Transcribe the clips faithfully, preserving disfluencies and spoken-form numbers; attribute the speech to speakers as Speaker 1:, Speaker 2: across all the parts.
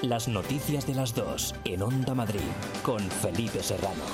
Speaker 1: Las noticias de las dos en Onda Madrid con Felipe Serrano.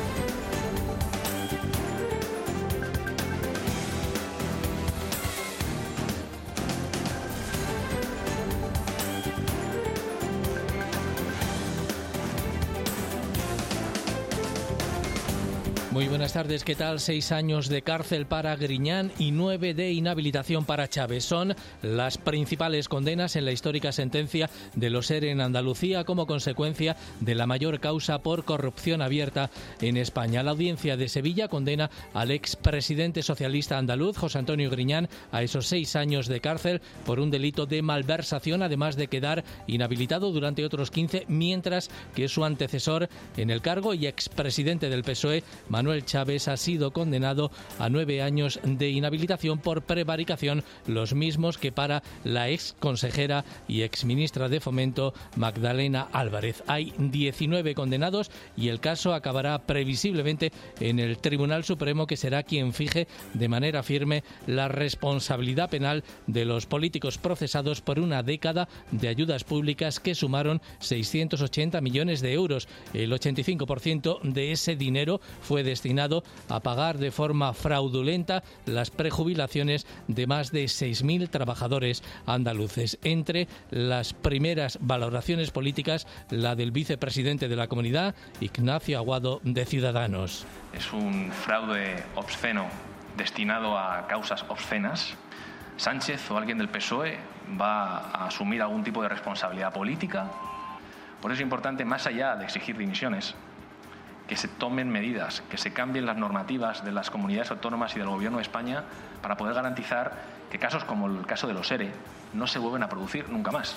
Speaker 2: Muy buenas tardes, ¿qué tal? Seis años de cárcel para Griñán y nueve de inhabilitación para Chávez. Son las principales condenas en la histórica sentencia de los ERE en Andalucía como consecuencia de la mayor causa por corrupción abierta en España. La audiencia de Sevilla condena al expresidente socialista andaluz, José Antonio Griñán, a esos seis años de cárcel por un delito de malversación, además de quedar inhabilitado durante otros quince, mientras que su antecesor en el cargo y expresidente del P S O E, Manuel Chávez, ha sido condenado a nueve años de inhabilitación por prevaricación, los mismos que para la ex consejera y ex ministra de Fomento, Magdalena Álvarez. Hay diecinueve condenados y el caso acabará previsiblemente en el Tribunal Supremo, que será quien fije de manera firme la responsabilidad penal de los políticos procesados por una década de ayudas públicas que sumaron seiscientos ochenta millones de euros. El ochenta y cinco por ciento de ese dinero fue destinado a pagar de forma fraudulenta las prejubilaciones de más de seis mil trabajadores andaluces. Entre las primeras valoraciones políticas, la del vicepresidente de la Comunidad, Ignacio Aguado, de Ciudadanos.
Speaker 3: Es un fraude obsceno destinado a causas obscenas. Sánchez o alguien del P S O E va a asumir algún tipo de responsabilidad política. Por eso es importante, más allá de exigir dimisiones, que se tomen medidas, que se cambien las normativas de las comunidades autónomas y del Gobierno de España para poder garantizar que casos como el caso de los ERE no se vuelven a producir nunca más.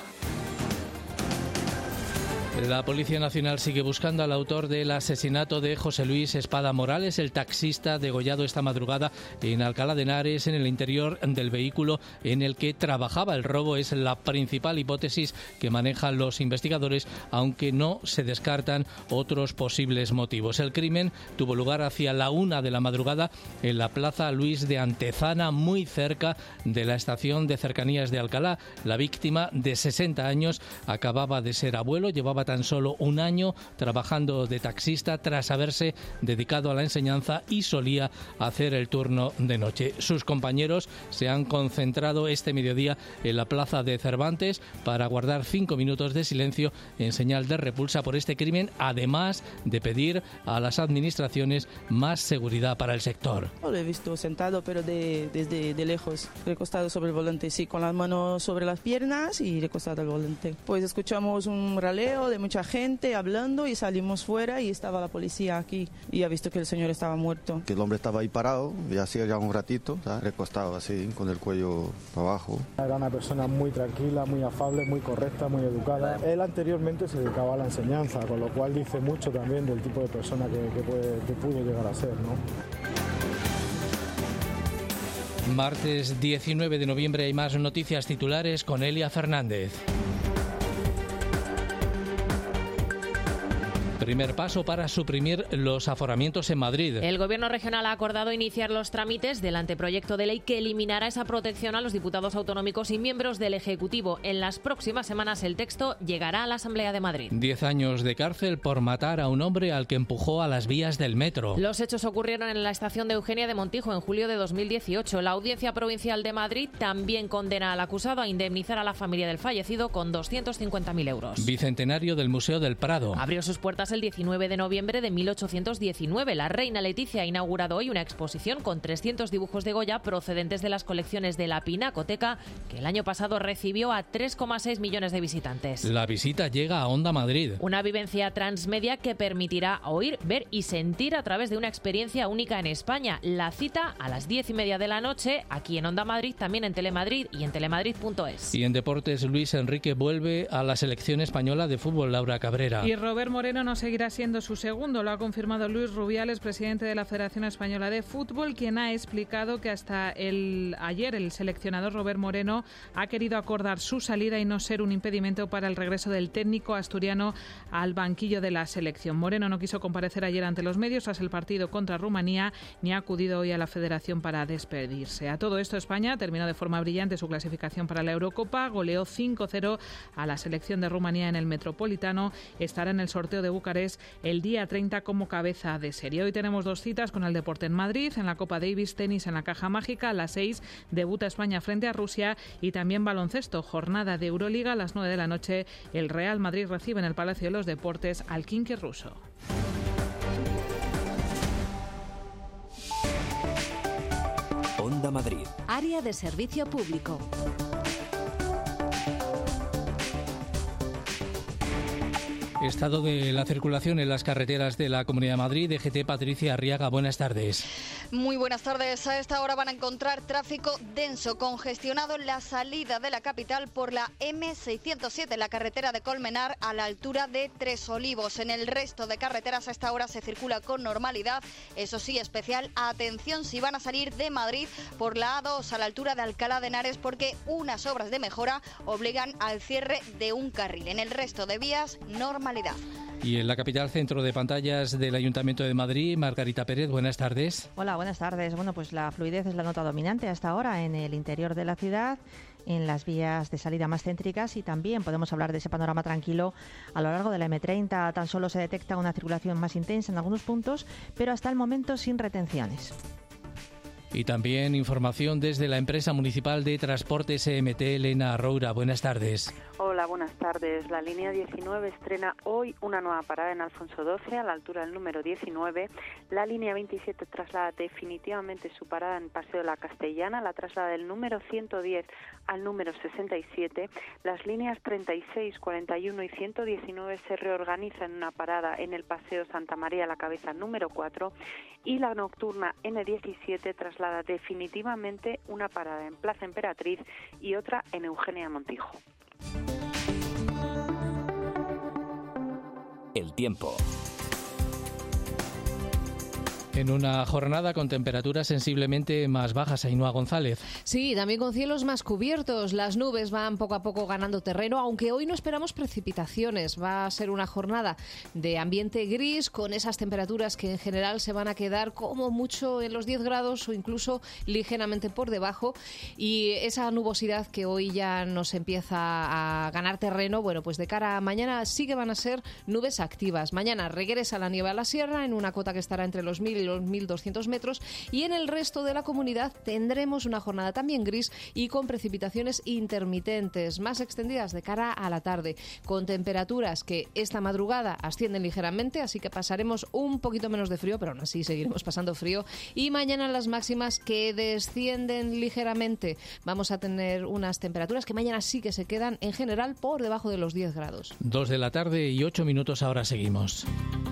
Speaker 2: La Policía Nacional sigue buscando al autor del asesinato de José Luis Espada Morales, el taxista degollado esta madrugada en Alcalá de Henares, en el interior del vehículo en el que trabajaba. El robo es la principal hipótesis que manejan los investigadores, aunque no se descartan otros posibles motivos. El crimen tuvo lugar hacia la una de la madrugada en la Plaza Luis de Antezana, muy cerca de la estación de cercanías de Alcalá. La víctima, de sesenta años, acababa de ser abuelo, llevaba tan solo un año trabajando de taxista tras haberse dedicado a la enseñanza y solía hacer el turno de noche. Sus compañeros se han concentrado este mediodía en la plaza de Cervantes para guardar cinco minutos de silencio en señal de repulsa por este crimen, además de pedir a las administraciones más seguridad para el sector.
Speaker 4: Lo he visto sentado, pero de, desde de lejos, recostado sobre el volante, sí, con las manos sobre las piernas y recostado al volante. Pues escuchamos un raleo de mucha gente hablando y salimos fuera y estaba la policía aquí y ha visto que el señor estaba muerto.
Speaker 5: Que el hombre estaba ahí parado y hacía ya un ratito, ¿sabes? Recostado así, con el cuello para abajo.
Speaker 6: Era una persona muy tranquila, muy afable, muy correcta, muy educada. Él anteriormente se dedicaba a la enseñanza, con lo cual dice mucho también del tipo de persona que, que, puede, que pudo llegar a ser, ¿no?
Speaker 2: Martes diecinueve de noviembre hay más noticias titulares con Elia Fernández. Primer paso para suprimir los aforamientos en Madrid.
Speaker 7: El Gobierno regional ha acordado iniciar los trámites del anteproyecto de ley que eliminará esa protección a los diputados autonómicos y miembros del Ejecutivo. En las próximas semanas el texto llegará a la Asamblea de Madrid.
Speaker 2: Diez años de cárcel por matar a un hombre al que empujó a las vías del metro.
Speaker 7: Los hechos ocurrieron en la estación de Eugenia de Montijo en julio de dos mil dieciocho. La Audiencia Provincial de Madrid también condena al acusado a indemnizar a la familia del fallecido con doscientos cincuenta mil euros.
Speaker 2: Bicentenario del Museo del Prado.
Speaker 7: Abrió sus puertas el diecinueve de noviembre de mil ochocientos diecinueve. La reina Leticia ha inaugurado hoy una exposición con trescientos dibujos de Goya procedentes de las colecciones de la Pinacoteca, que el año pasado recibió a tres coma seis millones de visitantes.
Speaker 2: La visita llega a Onda Madrid.
Speaker 7: Una vivencia transmedia que permitirá oír, ver y sentir a través de una experiencia única en España. La cita a las diez y media de la noche, aquí en Onda Madrid, también en Telemadrid y en telemadrid punto es.
Speaker 2: Y en deportes, Luis Enrique vuelve a la selección española de fútbol, Laura Cabrera.
Speaker 8: Y Robert Moreno no Moreno seguirá siendo su segundo. Lo ha confirmado Luis Rubiales, presidente de la Federación Española de Fútbol, quien ha explicado que hasta el ayer el seleccionador Robert Moreno ha querido acordar su salida y no ser un impedimento para el regreso del técnico asturiano al banquillo de la selección. Moreno no quiso comparecer ayer ante los medios tras el partido contra Rumanía, ni ha acudido hoy a la Federación para despedirse. A todo esto, España terminó de forma brillante su clasificación para la Eurocopa, goleó cinco cero a la selección de Rumanía en el Metropolitano. Estará en el sorteo de Bucarest el día treinta como cabeza de serie. Hoy tenemos dos citas con el deporte en Madrid, en la Copa Davis, tenis en la Caja Mágica. A las seis debuta España frente a Rusia, y también baloncesto, jornada de Euroliga. A las nueve de la noche el Real Madrid recibe en el Palacio de los Deportes al Khimki ruso.
Speaker 1: Onda Madrid.
Speaker 9: Área de servicio público.
Speaker 2: Estado de la circulación en las carreteras de la Comunidad de Madrid. D G T, Patricia Arriaga, buenas tardes.
Speaker 10: Muy buenas tardes. A esta hora van a encontrar tráfico denso, congestionado en la salida de la capital por la eme seiscientos siete, la carretera de Colmenar, a la altura de Tres Olivos. En el resto de carreteras a esta hora se circula con normalidad. Eso sí, especial atención si van a salir de Madrid por la A dos a la altura de Alcalá de Henares, porque unas obras de mejora obligan al cierre de un carril. En el resto de vías, normalidad.
Speaker 2: Y en la capital, centro de pantallas del Ayuntamiento de Madrid, Margarita Pérez, buenas tardes.
Speaker 11: Hola, buenas tardes. Bueno, pues la fluidez es la nota dominante hasta ahora en el interior de la ciudad, en las vías de salida más céntricas, y también podemos hablar de ese panorama tranquilo a lo largo de la eme treinta. Tan solo se detecta una circulación más intensa en algunos puntos, pero hasta el momento sin retenciones.
Speaker 2: Y también información desde la empresa municipal de transportes E M T, Elena Roura. Buenas tardes.
Speaker 12: Hola, buenas tardes. La línea diecinueve estrena hoy una nueva parada en Alfonso doce, a la altura del número diecinueve. La línea veintisiete traslada definitivamente su parada en Paseo de la Castellana, la traslada del número ciento diez al número sesenta y siete. Las líneas treinta y seis, cuarenta y uno y ciento diecinueve se reorganizan en una parada en el Paseo Santa María la Cabeza número cuatro, y la nocturna ene diecisiete traslada definitivamente una parada en Plaza Emperatriz y otra en Eugenia Montijo.
Speaker 1: El tiempo.
Speaker 2: En una jornada con temperaturas sensiblemente más bajas, Ainhoa González.
Speaker 7: Sí, también con cielos más cubiertos. Las nubes van poco a poco ganando terreno, aunque hoy no esperamos precipitaciones. Va a ser una jornada de ambiente gris, con esas temperaturas que en general se van a quedar como mucho en los diez grados o incluso ligeramente por debajo. Y esa nubosidad que hoy ya nos empieza a ganar terreno, bueno, pues de cara a mañana sí que van a ser nubes activas. Mañana regresa la nieve a la sierra en una cota que estará entre los mil y los mil doscientos metros, y en el resto de la comunidad tendremos una jornada también gris y con precipitaciones intermitentes más extendidas de cara a la tarde, con temperaturas que esta madrugada ascienden ligeramente, así que pasaremos un poquito menos de frío, pero aún así seguiremos pasando frío, y mañana las máximas que descienden ligeramente. Vamos a tener unas temperaturas que mañana sí que se quedan en general por debajo de los diez grados.
Speaker 2: Dos de la tarde y ocho minutos, ahora seguimos.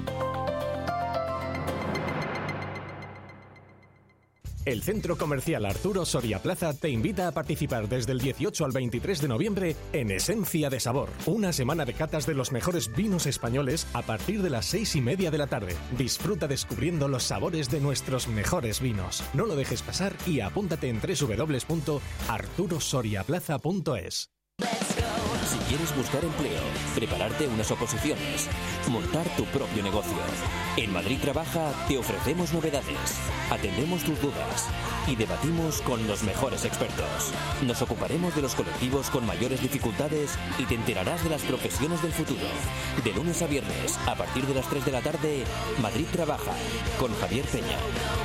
Speaker 13: El Centro Comercial Arturo Soria Plaza te invita a participar desde el dieciocho al veintitrés de noviembre en Esencia de Sabor, una semana de catas de los mejores vinos españoles a partir de las seis y media de la tarde. Disfruta descubriendo los sabores de nuestros mejores vinos. No lo dejes pasar y apúntate en doble u doble u doble u punto arturo soria plaza punto es.
Speaker 1: Si quieres buscar empleo, prepararte unas oposiciones, montar tu propio negocio, en Madrid Trabaja te ofrecemos novedades, atendemos tus dudas y debatimos con los mejores expertos. Nos ocuparemos de los colectivos con mayores dificultades y te enterarás de las profesiones del futuro. De lunes a viernes, a partir de las tres de la tarde, Madrid Trabaja, con Javier Peña.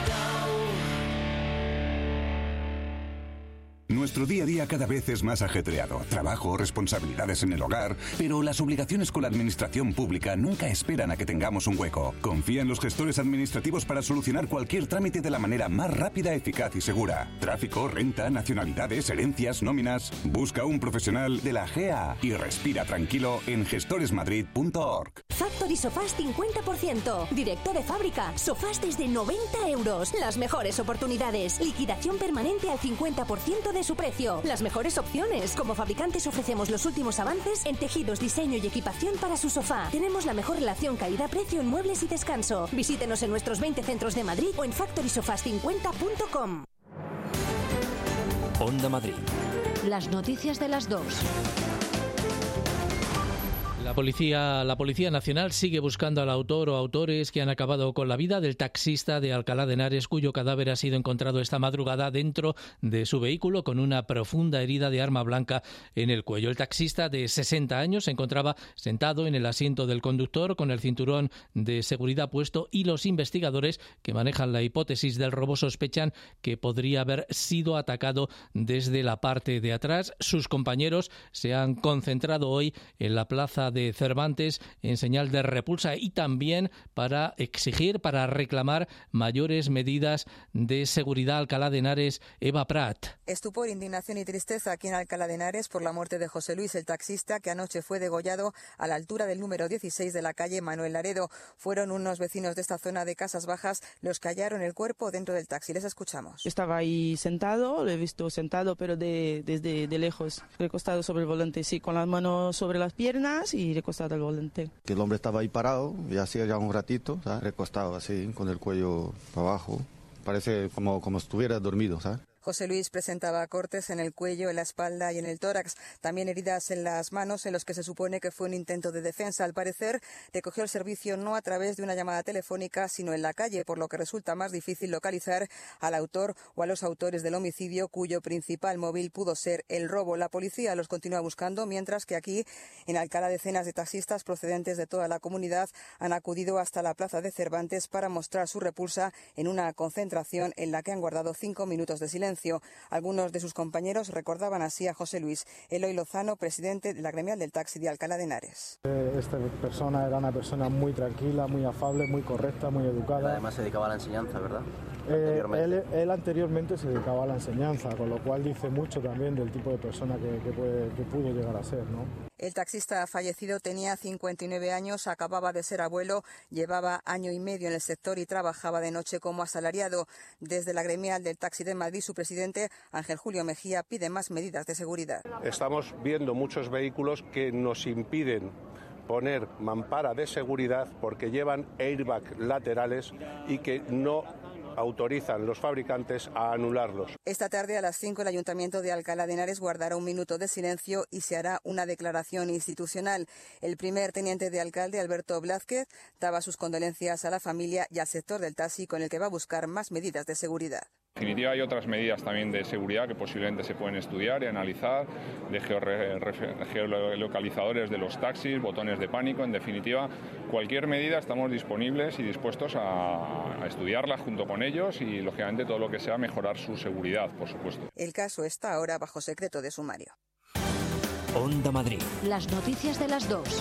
Speaker 14: Nuestro día a día cada vez es más ajetreado. Trabajo, responsabilidades en el hogar, pero las obligaciones con la administración pública nunca esperan a que tengamos un hueco. Confía en los gestores administrativos para solucionar cualquier trámite de la manera más rápida, eficaz y segura. Tráfico, renta, nacionalidades, herencias, nóminas. Busca un profesional de la G A A y respira tranquilo en gestores madrid punto org.
Speaker 9: Factory Sofás cincuenta por ciento. Directo de fábrica. Sofás desde noventa euros. Las mejores oportunidades. Liquidación permanente al cincuenta por ciento de su precio. Las mejores opciones. Como fabricantes ofrecemos los últimos avances en tejidos, diseño y equipación para su sofá. Tenemos la mejor relación calidad-precio en muebles y descanso. Visítenos en nuestros veinte centros de Madrid o en factory sofás cincuenta punto com.
Speaker 1: Onda Madrid.
Speaker 7: Las noticias de las dos.
Speaker 2: La policía, la Policía Nacional sigue buscando al autor o autores que han acabado con la vida del taxista de Alcalá de Henares, cuyo cadáver ha sido encontrado esta madrugada dentro de su vehículo con una profunda herida de arma blanca en el cuello. El taxista de sesenta años se encontraba sentado en el asiento del conductor con el cinturón de seguridad puesto y los investigadores que manejan la hipótesis del robo sospechan que podría haber sido atacado desde la parte de atrás. Sus compañeros se han concentrado hoy en la plaza de de Cervantes en señal de repulsa y también para exigir, para reclamar mayores medidas de seguridad. Alcalá de Henares, Eva Prat.
Speaker 15: Estupor, indignación y tristeza aquí en Alcalá de Henares por la muerte de José Luis, el taxista que anoche fue degollado a la altura del número dieciséis de la calle Manuel Laredo. Fueron unos vecinos de esta zona de Casas Bajas los que hallaron el cuerpo dentro del taxi. Les escuchamos.
Speaker 4: Yo estaba ahí sentado, lo he visto sentado, pero de, desde de lejos, recostado sobre el volante, sí, con las manos sobre las piernas y recostado al volante.
Speaker 5: Que el hombre estaba ahí parado, y hacía ya un ratito, ¿sabes? Recostado así, con el cuello para abajo. Parece como, como estuviera dormido, ¿sabes?
Speaker 15: José Luis presentaba cortes en el cuello, en la espalda y en el tórax, también heridas en las manos en los que se supone que fue un intento de defensa. Al parecer, recogió el servicio no a través de una llamada telefónica, sino en la calle, por lo que resulta más difícil localizar al autor o a los autores del homicidio, cuyo principal móvil pudo ser el robo. La policía los continúa buscando, mientras que aquí, en Alcalá, decenas de taxistas procedentes de toda la comunidad han acudido hasta la plaza de Cervantes para mostrar su repulsa en una concentración en la que han guardado cinco minutos de silencio. Algunos de sus compañeros recordaban así a José Luis. Eloy Lozano, presidente de la gremial del taxi de Alcalá de Henares.
Speaker 6: Esta persona era una persona muy tranquila, muy afable, muy correcta, muy educada.
Speaker 16: Además se dedicaba a la enseñanza, ¿verdad?
Speaker 6: Eh, él, él anteriormente se dedicaba a la enseñanza, con lo cual dice mucho también del tipo de persona que, que, puede, que pudo llegar a ser, ¿no?
Speaker 15: El taxista fallecido tenía cincuenta y nueve años, acababa de ser abuelo, llevaba año y medio en el sector y trabajaba de noche como asalariado. Desde la gremial del taxi de Madrid, su presidente, Ángel Julio Mejía, pide más medidas de seguridad.
Speaker 17: Estamos viendo muchos vehículos que nos impiden poner mampara de seguridad porque llevan airbag laterales y que no autorizan los fabricantes a anularlos.
Speaker 15: Esta tarde a las cinco el Ayuntamiento de Alcalá de Henares guardará un minuto de silencio y se hará una declaración institucional. El primer teniente de alcalde, Alberto Blázquez, daba sus condolencias a la familia y al sector del taxi, con el que va a buscar más medidas de seguridad.
Speaker 18: En definitiva, hay otras medidas también de seguridad que posiblemente se pueden estudiar y analizar, de geolocalizadores de los taxis, botones de pánico. En definitiva, cualquier medida estamos disponibles y dispuestos a, a estudiarla junto con ellos y, lógicamente, todo lo que sea mejorar su seguridad, por supuesto.
Speaker 15: El caso está ahora bajo secreto de sumario.
Speaker 1: Onda Madrid.
Speaker 7: Las noticias de las dos.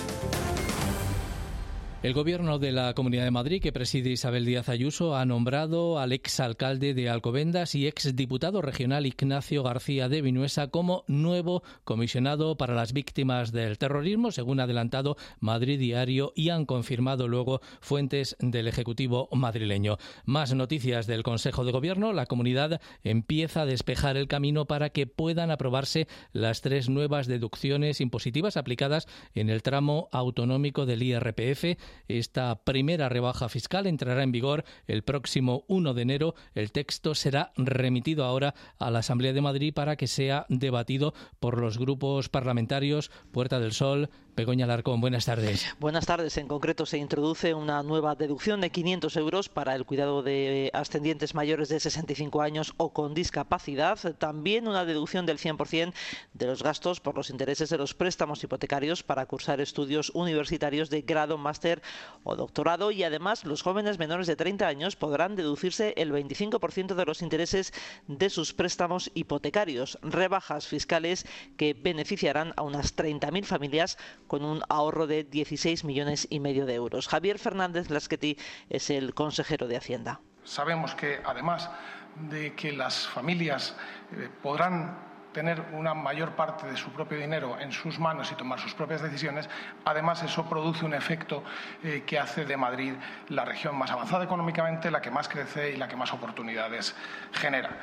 Speaker 2: El Gobierno de la Comunidad de Madrid, que preside Isabel Díaz Ayuso, ha nombrado al exalcalde de Alcobendas y exdiputado regional Ignacio García de Vinuesa como nuevo comisionado para las víctimas del terrorismo, según ha adelantado Madrid Diario, y han confirmado luego fuentes del Ejecutivo madrileño. Más noticias del Consejo de Gobierno. La comunidad empieza a despejar el camino para que puedan aprobarse las tres nuevas deducciones impositivas aplicadas en el tramo autonómico del I R P F. Esta primera rebaja fiscal entrará en vigor el próximo uno de enero. El texto será remitido ahora a la Asamblea de Madrid para que sea debatido por los grupos parlamentarios. Puerta del Sol, Begoña Alarcón, buenas tardes.
Speaker 19: Buenas tardes. En concreto, se introduce una nueva deducción de quinientos euros para el cuidado de ascendientes mayores de sesenta y cinco años o con discapacidad. También una deducción del cien por ciento de los gastos por los intereses de los préstamos hipotecarios para cursar estudios universitarios de grado, máster o doctorado. Y además, los jóvenes menores de treinta años podrán deducirse el veinticinco por ciento de los intereses de sus préstamos hipotecarios. Rebajas fiscales que beneficiarán a unas treinta mil familias con un ahorro de dieciséis millones y medio de euros. Javier Fernández Lasqueti es el consejero de Hacienda.
Speaker 20: Sabemos que, además de que las familias eh, podrán tener una mayor parte de su propio dinero en sus manos y tomar sus propias decisiones, además eso produce un efecto eh, que hace de Madrid la región más avanzada económicamente, la que más crece y la que más oportunidades genera.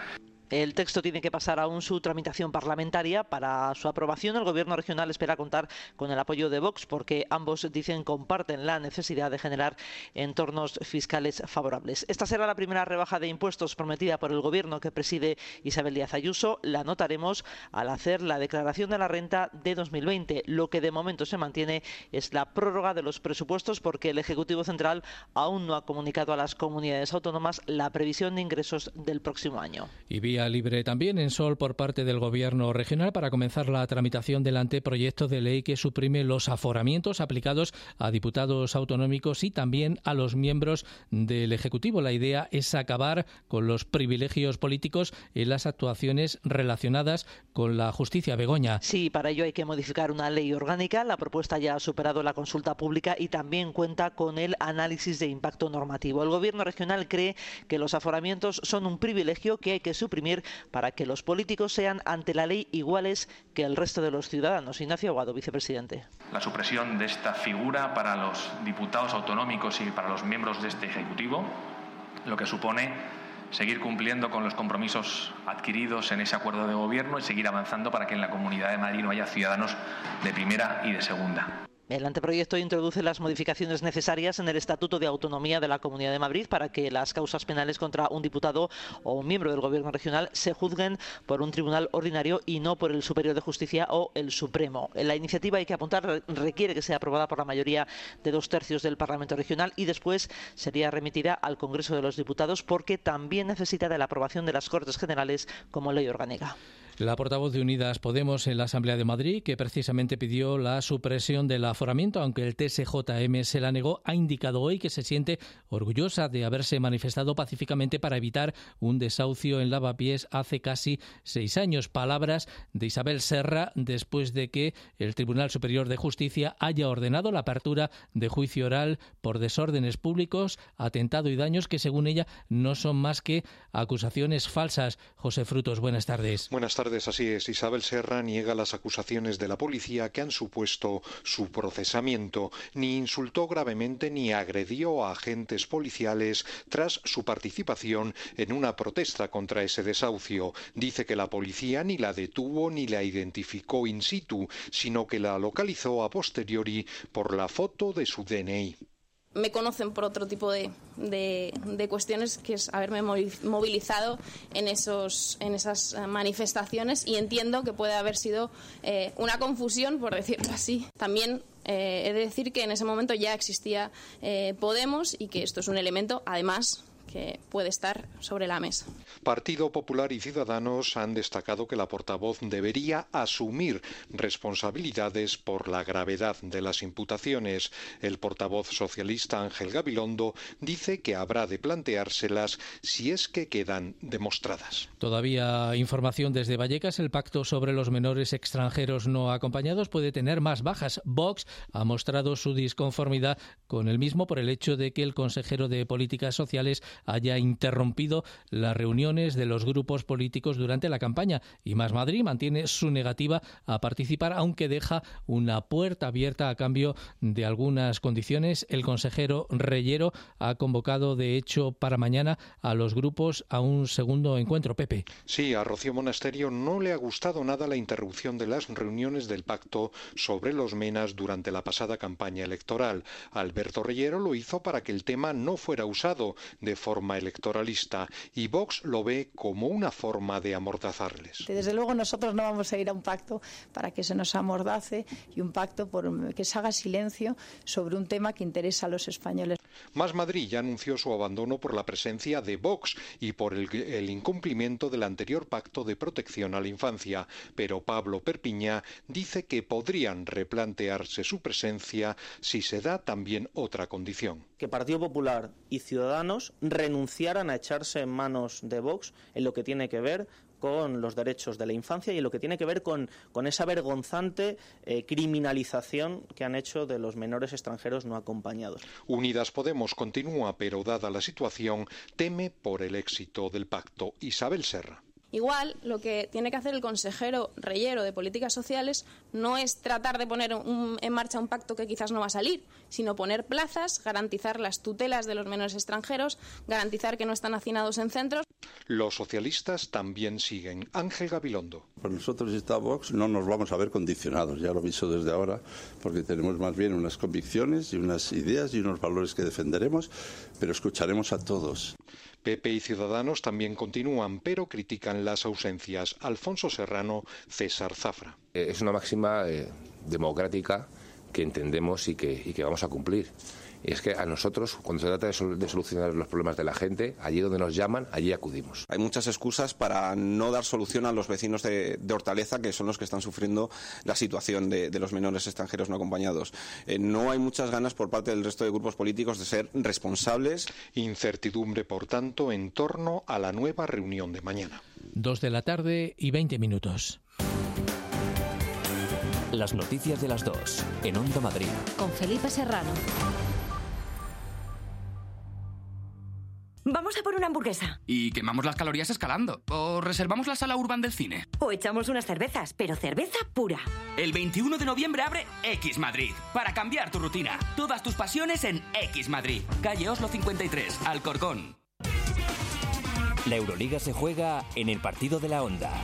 Speaker 19: El texto tiene que pasar aún su tramitación parlamentaria. Para su aprobación, el Gobierno regional espera contar con el apoyo de Vox, porque ambos dicen comparten la necesidad de generar entornos fiscales favorables. Esta será la primera rebaja de impuestos prometida por el Gobierno que preside Isabel Díaz Ayuso. La notaremos al hacer la declaración de la renta de dos mil veinte. Lo que de momento se mantiene es la prórroga de los presupuestos, porque el Ejecutivo Central aún no ha comunicado a las comunidades autónomas la previsión de ingresos del próximo año.
Speaker 2: Y vía libre también en Sol por parte del Gobierno regional para comenzar la tramitación del anteproyecto de ley que suprime los aforamientos aplicados a diputados autonómicos y también a los miembros del Ejecutivo. La idea es acabar con los privilegios políticos en las actuaciones relacionadas con la justicia. Begoña.
Speaker 19: Sí, para ello hay que modificar una ley orgánica. La propuesta ya ha superado la consulta pública y también cuenta con el análisis de impacto normativo. El Gobierno regional cree que los aforamientos son un privilegio que hay que suprimir para que los políticos sean ante la ley iguales que el resto de los ciudadanos. Ignacio Aguado, vicepresidente.
Speaker 3: La supresión de esta figura para los diputados autonómicos y para los miembros de este Ejecutivo, lo que supone seguir cumpliendo con los compromisos adquiridos en ese acuerdo de gobierno y seguir avanzando para que en la Comunidad de Madrid no haya ciudadanos de primera y de segunda.
Speaker 19: El anteproyecto introduce las modificaciones necesarias en el Estatuto de Autonomía de la Comunidad de Madrid para que las causas penales contra un diputado o un miembro del Gobierno regional se juzguen por un tribunal ordinario y no por el Superior de Justicia o el Supremo. La iniciativa, hay que apuntar, requiere que sea aprobada por la mayoría de dos tercios del Parlamento regional y después sería remitida al Congreso de los Diputados, porque también necesita de la aprobación de las Cortes Generales como ley orgánica.
Speaker 2: La portavoz de Unidas Podemos en la Asamblea de Madrid, que precisamente pidió la supresión del aforamiento, aunque el T S J M se la negó, ha indicado hoy que se siente orgullosa de haberse manifestado pacíficamente para evitar un desahucio en Lavapiés hace casi seis años. Palabras de Isabel Serra después de que el Tribunal Superior de Justicia haya ordenado la apertura de juicio oral por desórdenes públicos, atentado y daños que, según ella, no son más que acusaciones falsas. José Frutos, buenas tardes.
Speaker 16: Buenas tardes. Así es, Isabel Serra niega las acusaciones de la policía que han supuesto su procesamiento. Ni insultó gravemente ni agredió a agentes policiales tras su participación en una protesta contra ese desahucio. Dice que la policía ni la detuvo ni la identificó in situ, sino que la localizó a posteriori por la foto de su D N I.
Speaker 21: Me conocen por otro tipo de, de, de cuestiones, que es haberme movilizado en, esos, en esas manifestaciones, y entiendo que puede haber sido eh, una confusión, por decirlo así. También eh, he de decir que en ese momento ya existía eh, Podemos, y que esto es un elemento, además, que puede estar sobre la mesa.
Speaker 16: Partido Popular y Ciudadanos han destacado que la portavoz debería asumir responsabilidades por la gravedad de las imputaciones. El portavoz socialista Ángel Gabilondo dice que habrá de planteárselas si es que quedan demostradas.
Speaker 2: Todavía información desde Vallecas. El pacto sobre los menores extranjeros no acompañados puede tener más bajas. Vox ha mostrado su disconformidad con el mismo por el hecho de que el consejero de Políticas Sociales haya interrumpido las reuniones de los grupos políticos durante la campaña, y Más Madrid mantiene su negativa a participar, aunque deja una puerta abierta a cambio de algunas condiciones. El consejero Reyero ha convocado, de hecho, para mañana a los grupos a un segundo encuentro. Pepe.
Speaker 16: Sí, a Rocío Monasterio no le ha gustado nada la interrupción de las reuniones del pacto sobre los menas durante la pasada campaña electoral. Alberto Reyero lo hizo para que el tema no fuera usado de forma electoralista, y Vox lo ve como una forma de amordazarles.
Speaker 22: Desde luego nosotros no vamos a ir a un pacto para que se nos amordace, y un pacto por que se haga silencio sobre un tema que interesa a los españoles.
Speaker 16: Más Madrid ya anunció su abandono por la presencia de Vox y por el, el incumplimiento del anterior pacto de protección a la infancia, pero Pablo Perpiñá dice que podrían replantearse su presencia si se da también otra condición.
Speaker 23: Que Partido Popular y Ciudadanos renunciaran a echarse en manos de Vox en lo que tiene que ver con los derechos de la infancia y en lo que tiene que ver con, con esa vergonzante eh, criminalización que han hecho de los menores extranjeros no acompañados.
Speaker 16: Unidas Podemos continúa, pero dada la situación, teme por el éxito del pacto. Isabel Serra.
Speaker 21: Igual lo que tiene que hacer el consejero Reyero de Políticas Sociales no es tratar de poner un, en marcha un pacto que quizás no va a salir, sino poner plazas, garantizar las tutelas de los menores extranjeros, garantizar que no están hacinados en centros.
Speaker 16: Los socialistas también siguen. Ángel Gabilondo.
Speaker 8: Pues nosotros, esta Vox, no nos vamos a ver condicionados, ya lo aviso desde ahora, porque tenemos más bien unas convicciones y unas ideas y unos valores que defenderemos, pero escucharemos a todos.
Speaker 16: P P y Ciudadanos también continúan, pero critican las ausencias. Alfonso Serrano, César Zafra.
Speaker 10: Es una máxima eh, democrática que entendemos y que, y que vamos a cumplir. Y es que a nosotros, cuando se trata de, sol- de solucionar los problemas de la gente, allí donde nos llaman, allí acudimos.
Speaker 11: Hay muchas excusas para no dar solución a los vecinos de, de Hortaleza, que son los que están sufriendo la situación de, de los menores extranjeros no acompañados. Eh, no hay muchas ganas por parte del resto de grupos políticos de ser responsables.
Speaker 16: Incertidumbre, por tanto, en torno a la nueva reunión de mañana.
Speaker 2: Dos de la tarde y veinte minutos.
Speaker 1: Las noticias de las dos, en Onda Madrid.
Speaker 7: Con Felipe Serrano.
Speaker 24: Vamos a por una hamburguesa.
Speaker 25: Y quemamos las calorías escalando. O reservamos la sala Urban del cine.
Speaker 24: O echamos unas cervezas, pero cerveza pura.
Speaker 25: El veintiuno de noviembre abre X Madrid. Para cambiar tu rutina. Todas tus pasiones en X Madrid. Calle Oslo cincuenta y tres, Alcorcón.
Speaker 1: La Euroliga se juega en el partido de la Onda.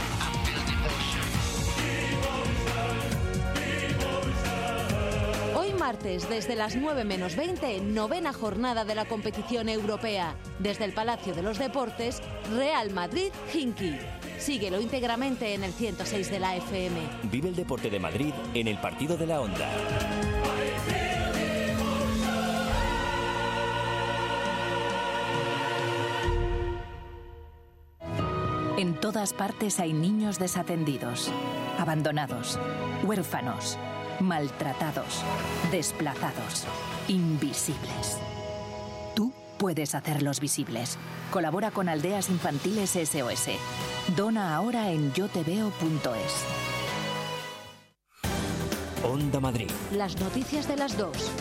Speaker 7: Hoy martes, desde las nueve menos veinte, novena jornada de la competición europea. Desde el Palacio de los Deportes, Real Madrid-Hinky. Síguelo íntegramente en el ciento seis de la F M.
Speaker 1: Vive el deporte de Madrid en el partido de la Onda.
Speaker 26: En todas partes hay niños desatendidos, abandonados, huérfanos, maltratados, desplazados, invisibles. Tú puedes hacerlos visibles. Colabora con Aldeas Infantiles S O S. Dona ahora en yoteveo punto es.
Speaker 1: Onda Madrid.
Speaker 7: Las noticias de las dos.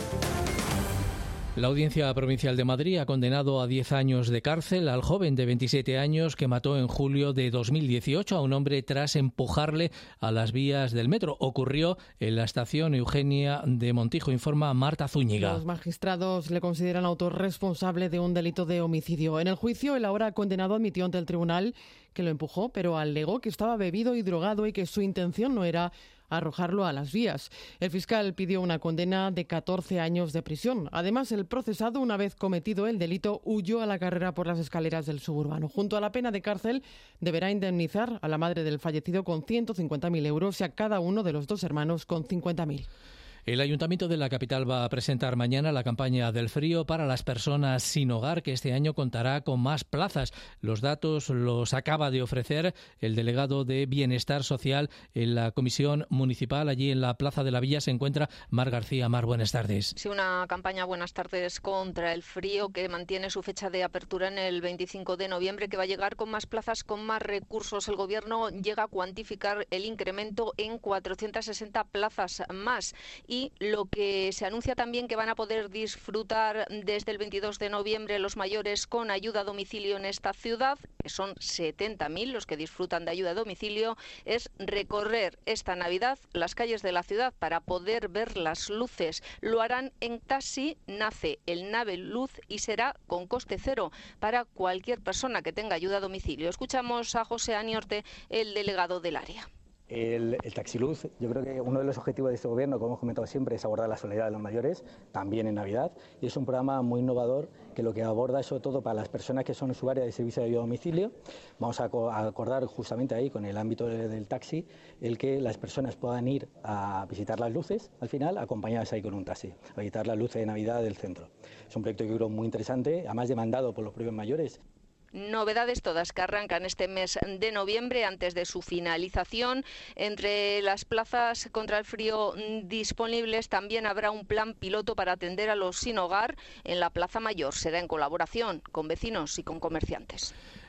Speaker 2: La Audiencia Provincial de Madrid ha condenado a diez años de cárcel al joven de veintisiete años que mató en julio de dos mil dieciocho a un hombre tras empujarle a las vías del metro. Ocurrió en la estación Eugenia de Montijo, informa Marta Zúñiga.
Speaker 27: Los magistrados le consideran autor responsable de un delito de homicidio. En el juicio, el ahora condenado admitió ante el tribunal que lo empujó, pero alegó que estaba bebido y drogado y que su intención no era arrojarlo a las vías. El fiscal pidió una condena de catorce años de prisión. Además, el procesado, una vez cometido el delito, huyó a la carrera por las escaleras del suburbano. Junto a la pena de cárcel, deberá indemnizar a la madre del fallecido con ciento cincuenta mil euros y a cada uno de los dos hermanos con cincuenta mil.
Speaker 2: El Ayuntamiento de la capital va a presentar mañana la campaña del frío para las personas sin hogar, que este año contará con más plazas. Los datos los acaba de ofrecer el delegado de Bienestar Social en la Comisión Municipal. Allí en la Plaza de la Villa se encuentra Mar García. Mar, buenas tardes.
Speaker 28: Sí, una campaña, buenas tardes, contra el frío que mantiene su fecha de apertura en el veinticinco de noviembre, que va a llegar con más plazas, con más recursos. El Gobierno llega a cuantificar el incremento en cuatrocientas sesenta plazas más. Y lo que se anuncia también que van a poder disfrutar desde el veintidós de noviembre los mayores con ayuda a domicilio en esta ciudad, que son setenta mil los que disfrutan de ayuda a domicilio, es recorrer esta Navidad las calles de la ciudad para poder ver las luces. Lo harán en taxi. Nace el Nave Luz y será con coste cero para cualquier persona que tenga ayuda a domicilio. Escuchamos a José Aniorte, el delegado del área.
Speaker 29: El, el Taxiluz, yo creo que uno de los objetivos de este gobierno, como hemos comentado siempre, es abordar la solidaridad de los mayores, también en Navidad, y es un programa muy innovador que lo que aborda es sobre todo para las personas que son usuarias de servicio de ayuda a domicilio. Vamos a, a acordar justamente ahí con el ámbito de, del taxi el que las personas puedan ir a visitar las luces al final acompañadas ahí con un taxi, a visitar las luces de Navidad del centro. Es un proyecto que creo muy interesante, además demandado por los propios mayores.
Speaker 28: Novedades todas que arrancan este mes de noviembre antes de su finalización. Entre las plazas contra el frío disponibles también habrá un plan piloto para atender a los sin hogar en la Plaza Mayor. Será en colaboración con vecinos y con comerciantes.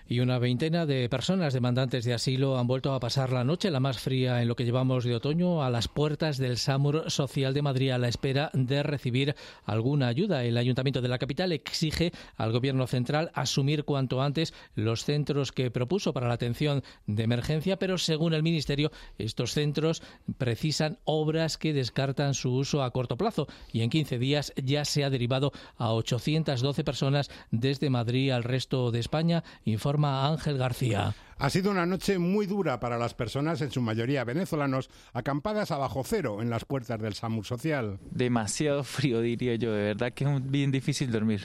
Speaker 2: Y una veintena de personas demandantes de asilo han vuelto a pasar la noche, la más fría en lo que llevamos de otoño, a las puertas del SAMUR Social de Madrid a la espera de recibir alguna ayuda. El Ayuntamiento de la capital exige al Gobierno central asumir cuanto antes los centros que propuso para la atención de emergencia, pero según el Ministerio, estos centros precisan obras que descartan su uso a corto plazo y en quince días ya se ha derivado a ochocientas doce personas desde Madrid al resto de España, informa Ángel García.
Speaker 4: Ha sido una noche muy dura para las personas, en su mayoría venezolanos, acampadas a bajo cero en las puertas del SAMUR Social.
Speaker 5: Demasiado frío, diría yo, de verdad que es bien difícil dormir.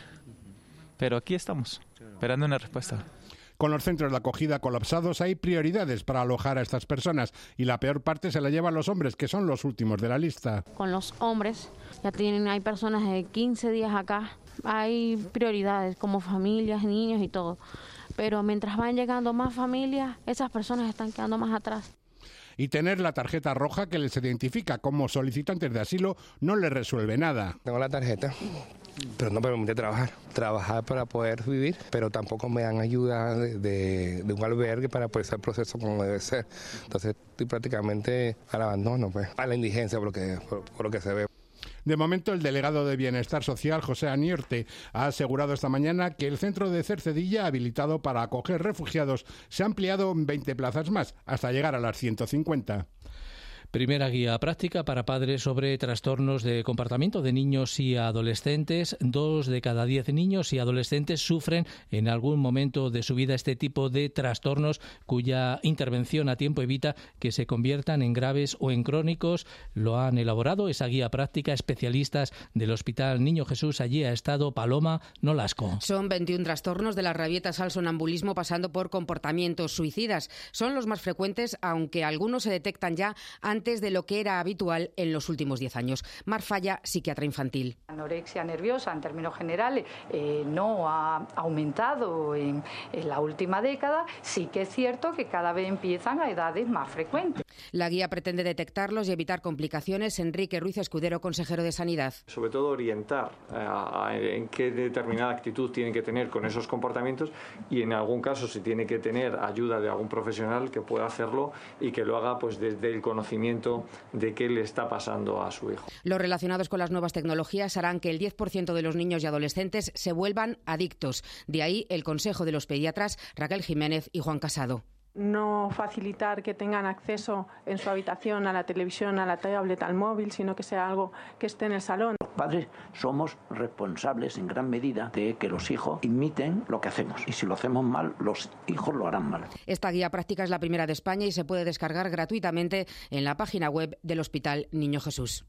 Speaker 5: Pero aquí estamos, esperando una respuesta.
Speaker 4: Con los centros de acogida colapsados hay prioridades para alojar a estas personas y la peor parte se la llevan los hombres, que son los últimos de la lista.
Speaker 6: Con los hombres, ya tienen, hay personas de quince días acá, hay prioridades como familias, niños y todo. Pero mientras van llegando más familias, esas personas están quedando más atrás.
Speaker 4: Y tener la tarjeta roja que les identifica como solicitantes de asilo no les resuelve nada.
Speaker 9: Tengo la tarjeta, pero no me permite trabajar. Trabajar para poder vivir, pero tampoco me dan ayuda de, de, de un albergue para poder hacer el proceso como debe ser. Entonces estoy prácticamente al abandono, pues, a la indigencia por lo que, por, por lo que se ve.
Speaker 4: De momento, el delegado de Bienestar Social, José Aniorte, ha asegurado esta mañana que el centro de Cercedilla, habilitado para acoger refugiados, se ha ampliado en veinte plazas más, hasta llegar a las ciento cincuenta.
Speaker 2: Primera guía práctica para padres sobre trastornos de comportamiento de niños y adolescentes. Dos de cada diez niños y adolescentes sufren en algún momento de su vida este tipo de trastornos, cuya intervención a tiempo evita que se conviertan en graves o en crónicos. Lo han elaborado esa guía práctica especialistas del Hospital Niño Jesús. Allí ha estado Paloma Nolasco.
Speaker 12: Son veintiún trastornos, de las rabietas al sonambulismo pasando por comportamientos suicidas. Son los más frecuentes, aunque algunos se detectan ya antes de lo que era habitual en los últimos diez años. Mar Falla, psiquiatra infantil.
Speaker 13: La anorexia nerviosa, en términos generales, eh, no ha aumentado en, en la última década. Sí que es cierto que cada vez empiezan a edades más frecuentes.
Speaker 12: La guía pretende detectarlos y evitar complicaciones. Enrique Ruiz Escudero, consejero de Sanidad.
Speaker 14: Sobre todo orientar a, a, en qué determinada actitud tienen que tener con esos comportamientos y en algún caso si tiene que tener ayuda de algún profesional que pueda hacerlo y que lo haga pues desde el conocimiento de qué le está pasando a su hijo.
Speaker 12: Los relacionados con las nuevas tecnologías harán que el diez por ciento de los niños y adolescentes se vuelvan adictos. De ahí el consejo de los pediatras Raquel Jiménez y Juan Casado.
Speaker 17: No facilitar que tengan acceso en su habitación a la televisión, a la tablet, al móvil, sino que sea algo que esté en el salón.
Speaker 18: Los padres somos responsables en gran medida de que los hijos imiten lo que hacemos. Y si lo hacemos mal, los hijos lo harán mal.
Speaker 12: Esta guía práctica es la primera de España y se puede descargar gratuitamente en la página web del Hospital Niño Jesús.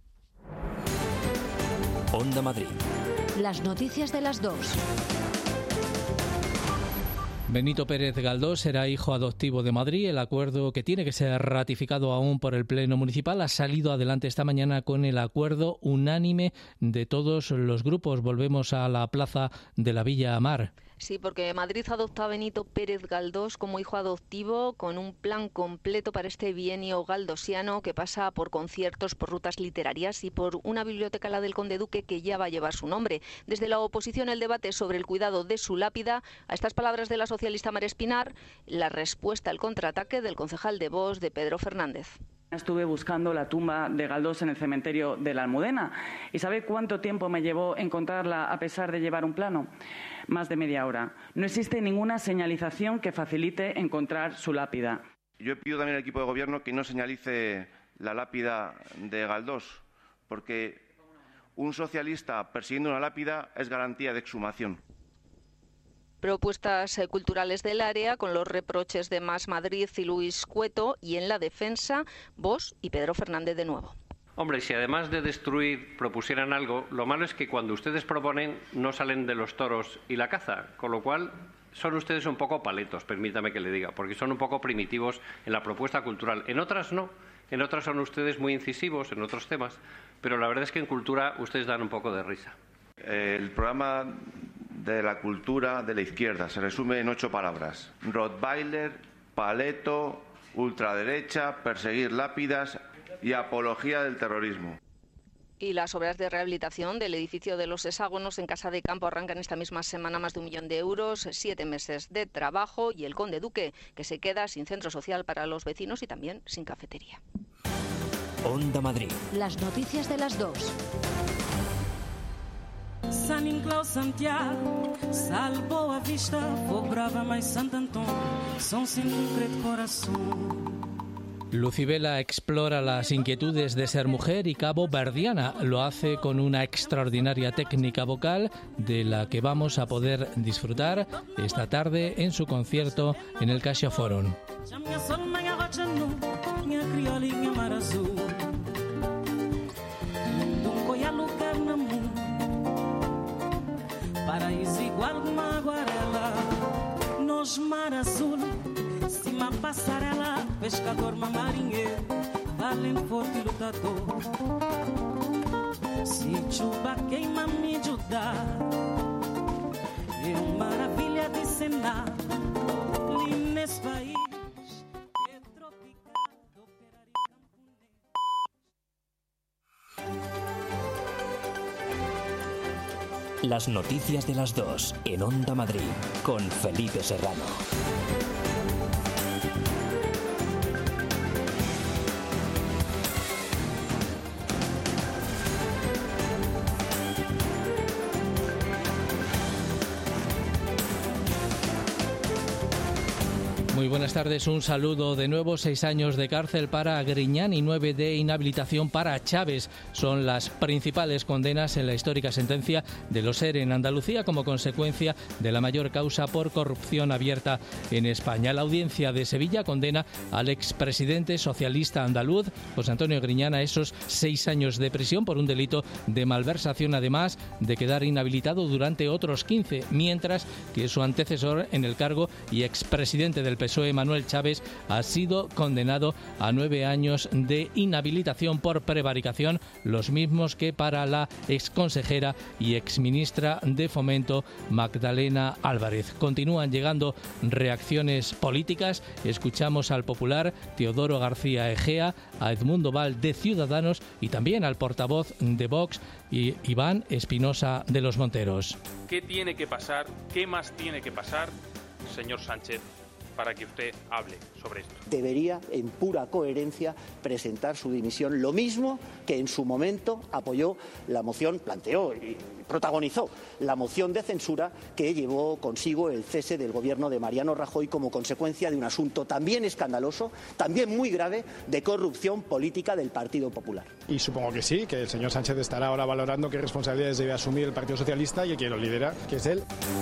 Speaker 1: Onda Madrid.
Speaker 24: Las noticias de las dos.
Speaker 2: Benito Pérez Galdós será hijo adoptivo de Madrid. El acuerdo, que tiene que ser ratificado aún por el Pleno Municipal, ha salido adelante esta mañana con el acuerdo unánime de todos los grupos. Volvemos a la plaza de la Villa Mar.
Speaker 28: Sí, porque Madrid adopta a Benito Pérez Galdós como hijo adoptivo, con un plan completo para este bienio galdosiano que pasa por conciertos, por rutas literarias y por una biblioteca, la del Conde Duque, que ya va a llevar su nombre. Desde la oposición, el debate sobre el cuidado de su lápida. A estas palabras de la socialista María Espinar, la respuesta al contraataque del concejal de Vox, de Pedro Fernández.
Speaker 30: Estuve buscando la tumba de Galdós en el cementerio de la Almudena. ¿Y sabe cuánto tiempo me llevó encontrarla a pesar de llevar un plano? Más de media hora. No existe ninguna señalización que facilite encontrar su lápida.
Speaker 31: Yo he pedido también al equipo de gobierno que no señalice la lápida de Galdós, porque un socialista persiguiendo una lápida es garantía de exhumación.
Speaker 28: Propuestas culturales del área, con los reproches de Más Madrid y Luis Cueto, y en la defensa, Vox y Pedro Fernández de nuevo.
Speaker 32: Hombre, si además de destruir propusieran algo, lo malo es que cuando ustedes proponen no salen de los toros y la caza, con lo cual son ustedes un poco paletos, permítame que le diga, porque son un poco primitivos en la propuesta cultural. En otras no, en otras son ustedes muy incisivos, en otros temas, pero la verdad es que en cultura ustedes dan un poco de risa.
Speaker 31: El programa de la cultura de la izquierda se resume en ocho palabras: Rottweiler, paleto, ultraderecha, perseguir lápidas y apología del terrorismo.
Speaker 28: Y las obras de rehabilitación del edificio de los hexágonos en Casa de Campo arrancan esta misma semana más de un millón de euros, siete meses de trabajo y el Conde Duque, que se queda sin centro social para los vecinos y también sin cafetería.
Speaker 1: Onda Madrid.
Speaker 24: Las noticias de las dos.
Speaker 3: San Nicolau, Santiago, Sal, Boa Vista, Brava, mais Santo Antônio, São Silvestre de Coração.
Speaker 2: Lucibela explora las inquietudes de ser mujer y cabo verdiana. Lo hace con una extraordinaria técnica vocal de la que vamos a poder disfrutar esta tarde en su concierto en el Caixa Forum.
Speaker 3: Paraíso igual uma aguarela, nos mar azul, cima passarela, pescador, marinheiro, valente, forte lutador. Se chuva queima me ajudar, é maravilha de cenar, nesse país.
Speaker 1: Las noticias de las dos en Onda Madrid con Felipe Serrano.
Speaker 2: Muy buenas tardes, un saludo de nuevo. Seis años de cárcel para Griñán y nueve de inhabilitación para Chaves son las principales condenas en la histórica sentencia de los ERE en Andalucía como consecuencia de la mayor causa por corrupción abierta en España. La audiencia de Sevilla condena al expresidente socialista andaluz José Antonio Griñán a esos seis años de prisión por un delito de malversación, además de quedar inhabilitado durante otros quince, mientras que su antecesor en el cargo y expresidente del P S O E, Manuel Chaves, ha sido condenado a nueve años de inhabilitación por prevaricación, los mismos que para la exconsejera y exministra de Fomento, Magdalena Álvarez. Continúan llegando reacciones políticas. Escuchamos al popular Teodoro García Egea, a Edmundo Val de Ciudadanos y también al portavoz de Vox, y Iván Espinosa de los Monteros.
Speaker 8: ¿Qué tiene que pasar? ¿Qué más tiene que pasar, señor Sánchez, para que usted hable sobre esto?
Speaker 10: Debería, en pura coherencia, presentar su dimisión, lo mismo que en su momento apoyó la moción, planteó y protagonizó la moción de censura que llevó consigo el cese del gobierno de Mariano Rajoy como consecuencia de un asunto también escandaloso, también muy grave, de corrupción política del Partido Popular.
Speaker 11: Y supongo que sí, que el señor Sánchez estará ahora valorando qué responsabilidades debe asumir el Partido Socialista y el que lo lidera, que es él.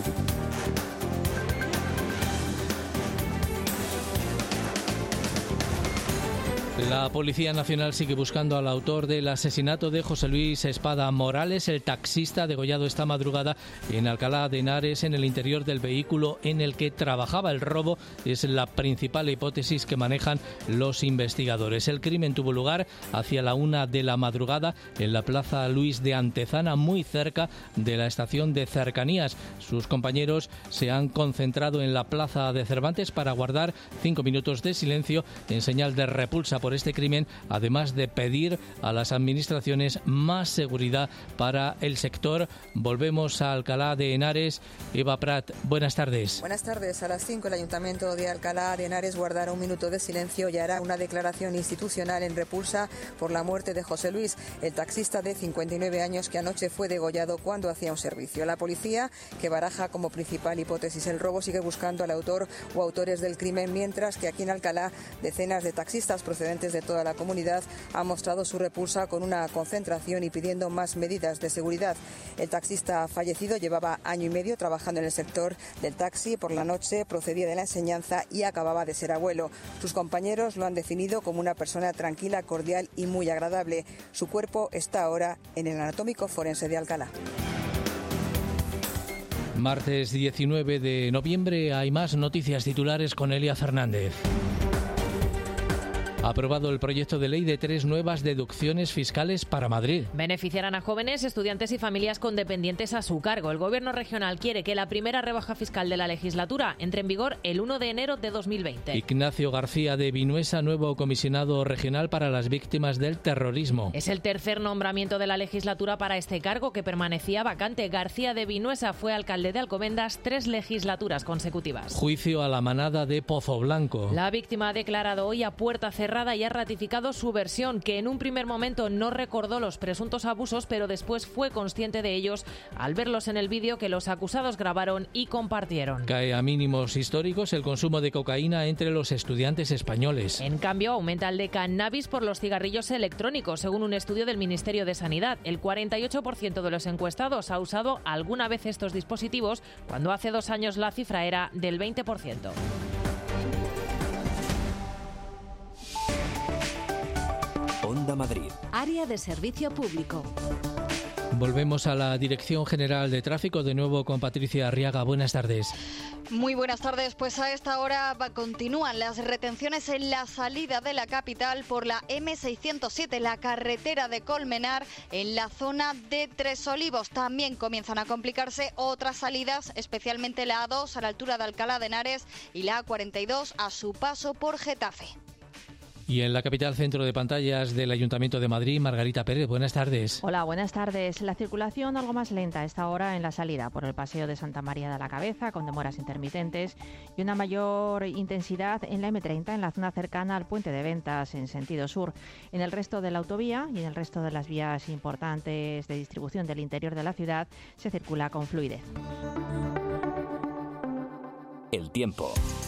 Speaker 2: La Policía Nacional sigue buscando al autor del asesinato de José Luis Espada Morales, el taxista degollado esta madrugada en Alcalá de Henares, en el interior del vehículo en el que trabajaba. El robo es la principal hipótesis que manejan los investigadores. El crimen tuvo lugar hacia la una de la madrugada en la Plaza Luis de Antezana, muy cerca de la estación de cercanías. Sus compañeros se han concentrado en la Plaza de Cervantes para guardar cinco minutos de silencio en señal de repulsa por este crimen, además de pedir a las administraciones más seguridad para el sector. Volvemos a Alcalá de Henares. Eva Prat, buenas tardes.
Speaker 15: Buenas tardes. A las cinco el Ayuntamiento de Alcalá de Henares guardará un minuto de silencio y hará una declaración institucional en repulsa por la muerte de José Luis, el taxista de cincuenta y nueve años que anoche fue degollado cuando hacía un servicio. La policía, que baraja como principal hipótesis el robo, sigue buscando al autor o autores del crimen, mientras que aquí en Alcalá decenas de taxistas procedentes de toda la comunidad han mostrado su repulsa con una concentración y pidiendo más medidas de seguridad. El taxista fallecido llevaba año y medio trabajando en el sector del taxi. Por la noche procedía de la enseñanza y acababa de ser abuelo. Sus compañeros lo han definido como una persona tranquila, cordial y muy agradable. Su cuerpo está ahora en el Anatómico Forense de Alcalá.
Speaker 2: Martes diecinueve de noviembre hay más noticias titulares con Elia Fernández. Ha aprobado el proyecto de ley de tres nuevas deducciones fiscales para Madrid.
Speaker 5: Beneficiarán a jóvenes, estudiantes y familias con dependientes a su cargo. El Gobierno regional quiere que la primera rebaja fiscal de la legislatura entre en vigor el uno de enero de dos mil veinte.
Speaker 2: Ignacio García de Vinuesa, nuevo comisionado regional para las víctimas del terrorismo.
Speaker 5: Es el tercer nombramiento de la legislatura para este cargo, que permanecía vacante. García de Vinuesa fue alcalde de Alcobendas tres legislaturas consecutivas.
Speaker 2: Juicio a la manada de Pozoblanco.
Speaker 5: La víctima ha declarado hoy a puerta cerrada y ha ratificado su versión, que en un primer momento no recordó los presuntos abusos, pero después fue consciente de ellos al verlos en el vídeo que los acusados grabaron y compartieron.
Speaker 2: Cae a mínimos históricos el consumo de cocaína entre los estudiantes españoles.
Speaker 5: En cambio, aumenta el de cannabis por los cigarrillos electrónicos, según un estudio del Ministerio de Sanidad. El cuarenta y ocho por ciento de los encuestados ha usado alguna vez estos dispositivos, cuando hace dos años la cifra era del veinte por ciento.
Speaker 1: Onda Madrid.
Speaker 24: Área de servicio público.
Speaker 2: Volvemos a la Dirección General de Tráfico, de nuevo con Patricia Arriaga. Buenas tardes.
Speaker 7: Muy buenas tardes. Pues a esta hora continúan las retenciones en la salida de la capital por la eme seiscientos siete, la carretera de Colmenar, en la zona de Tres Olivos. También comienzan a complicarse otras salidas, especialmente la A dos a la altura de Alcalá de Henares y la A cuarenta y dos a su paso por Getafe.
Speaker 2: Y en la capital, centro de pantallas del Ayuntamiento de Madrid, Margarita Pérez, buenas tardes.
Speaker 16: Hola, buenas tardes. La circulación algo más lenta a esta hora en la salida por el Paseo de Santa María de la Cabeza, con demoras intermitentes, y una mayor intensidad en la eme treinta, en la zona cercana al Puente de Ventas, en sentido sur. En el resto de la autovía y en el resto de las vías importantes de distribución del interior de la ciudad se circula con fluidez.
Speaker 1: El tiempo.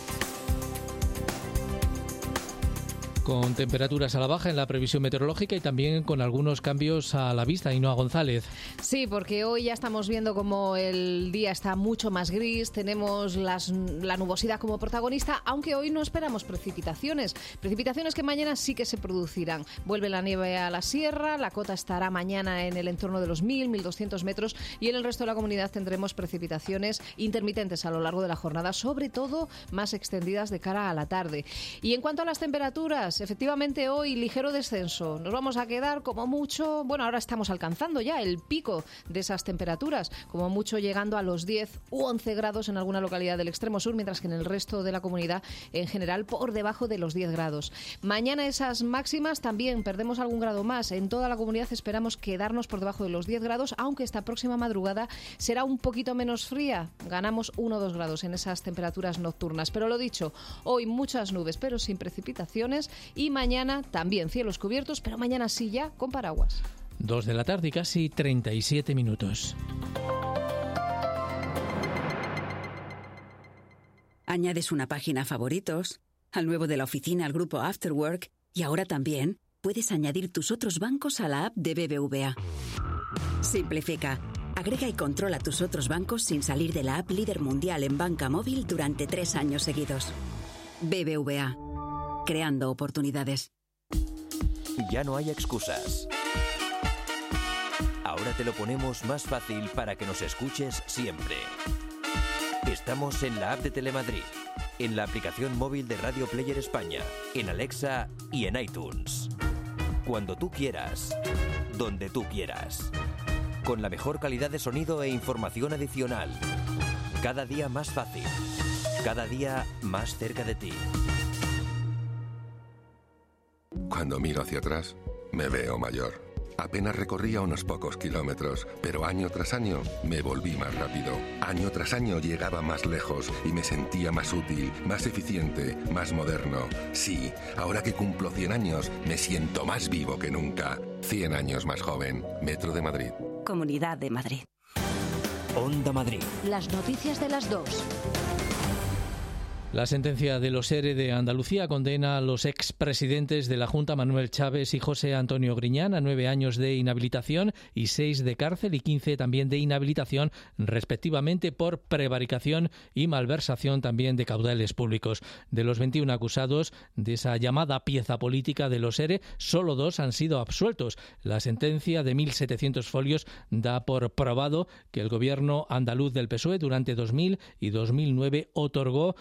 Speaker 2: Con temperaturas a la baja en la previsión meteorológica y también con algunos cambios a la vista. Ainhoa González.
Speaker 12: Sí, porque hoy ya estamos viendo como el día está mucho más gris, tenemos las, la nubosidad como protagonista, aunque hoy no esperamos precipitaciones. Precipitaciones que mañana sí que se producirán. Vuelve la nieve a la sierra, la cota estará mañana en el entorno de los mil, mil doscientos metros, y en el resto de la comunidad tendremos precipitaciones intermitentes a lo largo de la jornada, sobre todo más extendidas de cara a la tarde. Y en cuanto a las temperaturas, efectivamente hoy ligero descenso. Nos vamos a quedar como mucho, bueno, ahora estamos alcanzando ya el pico de esas temperaturas, como mucho llegando a los diez u once grados en alguna localidad del extremo sur, mientras que en el resto de la comunidad en general por debajo de los diez grados. Mañana esas máximas también perdemos algún grado más. En toda la comunidad esperamos quedarnos por debajo de los diez grados, aunque esta próxima madrugada será un poquito menos fría. Ganamos uno o dos grados en esas temperaturas nocturnas. Pero lo dicho, hoy muchas nubes, pero sin precipitaciones. Y mañana también cielos cubiertos, pero mañana sí ya con paraguas.
Speaker 2: Dos de la tarde y casi treinta y siete minutos.
Speaker 19: Añades una página a favoritos, al nuevo de la oficina, al grupo Afterwork, y ahora también puedes añadir tus otros bancos a la app de B B V A. Simplifica. Agrega y controla tus otros bancos sin salir de la app líder mundial en banca móvil durante tres años seguidos. B B V A. Creando oportunidades.
Speaker 1: Ya no hay excusas. Ahora te lo ponemos más fácil para que nos escuches siempre. Estamos en la app de Telemadrid, en la aplicación móvil de Radio Player España, en Alexa y en iTunes. Cuando tú quieras, donde tú quieras. Con la mejor calidad de sonido e información adicional. Cada día más fácil. Cada día más cerca de ti.
Speaker 20: Cuando miro hacia atrás, me veo mayor. Apenas recorría unos pocos kilómetros, pero año tras año me volví más rápido. Año tras año llegaba más lejos y me sentía más útil, más eficiente, más moderno. Sí, ahora que cumplo cien años, me siento más vivo que nunca. cien años más joven. Metro de Madrid.
Speaker 24: Comunidad de Madrid.
Speaker 1: Onda Madrid.
Speaker 24: Las noticias de las dos.
Speaker 2: La sentencia de los ERE de Andalucía condena a los expresidentes de la Junta, Manuel Chávez y José Antonio Griñán, a nueve años de inhabilitación y seis de cárcel y quince también de inhabilitación, respectivamente, por prevaricación y malversación también de caudales públicos. De los veintiún acusados de esa llamada pieza política de los ERE, solo dos han sido absueltos. La sentencia de mil setecientos folios da por probado que el gobierno andaluz del P S O E durante dos mil y dos mil nueve otorgó ayuda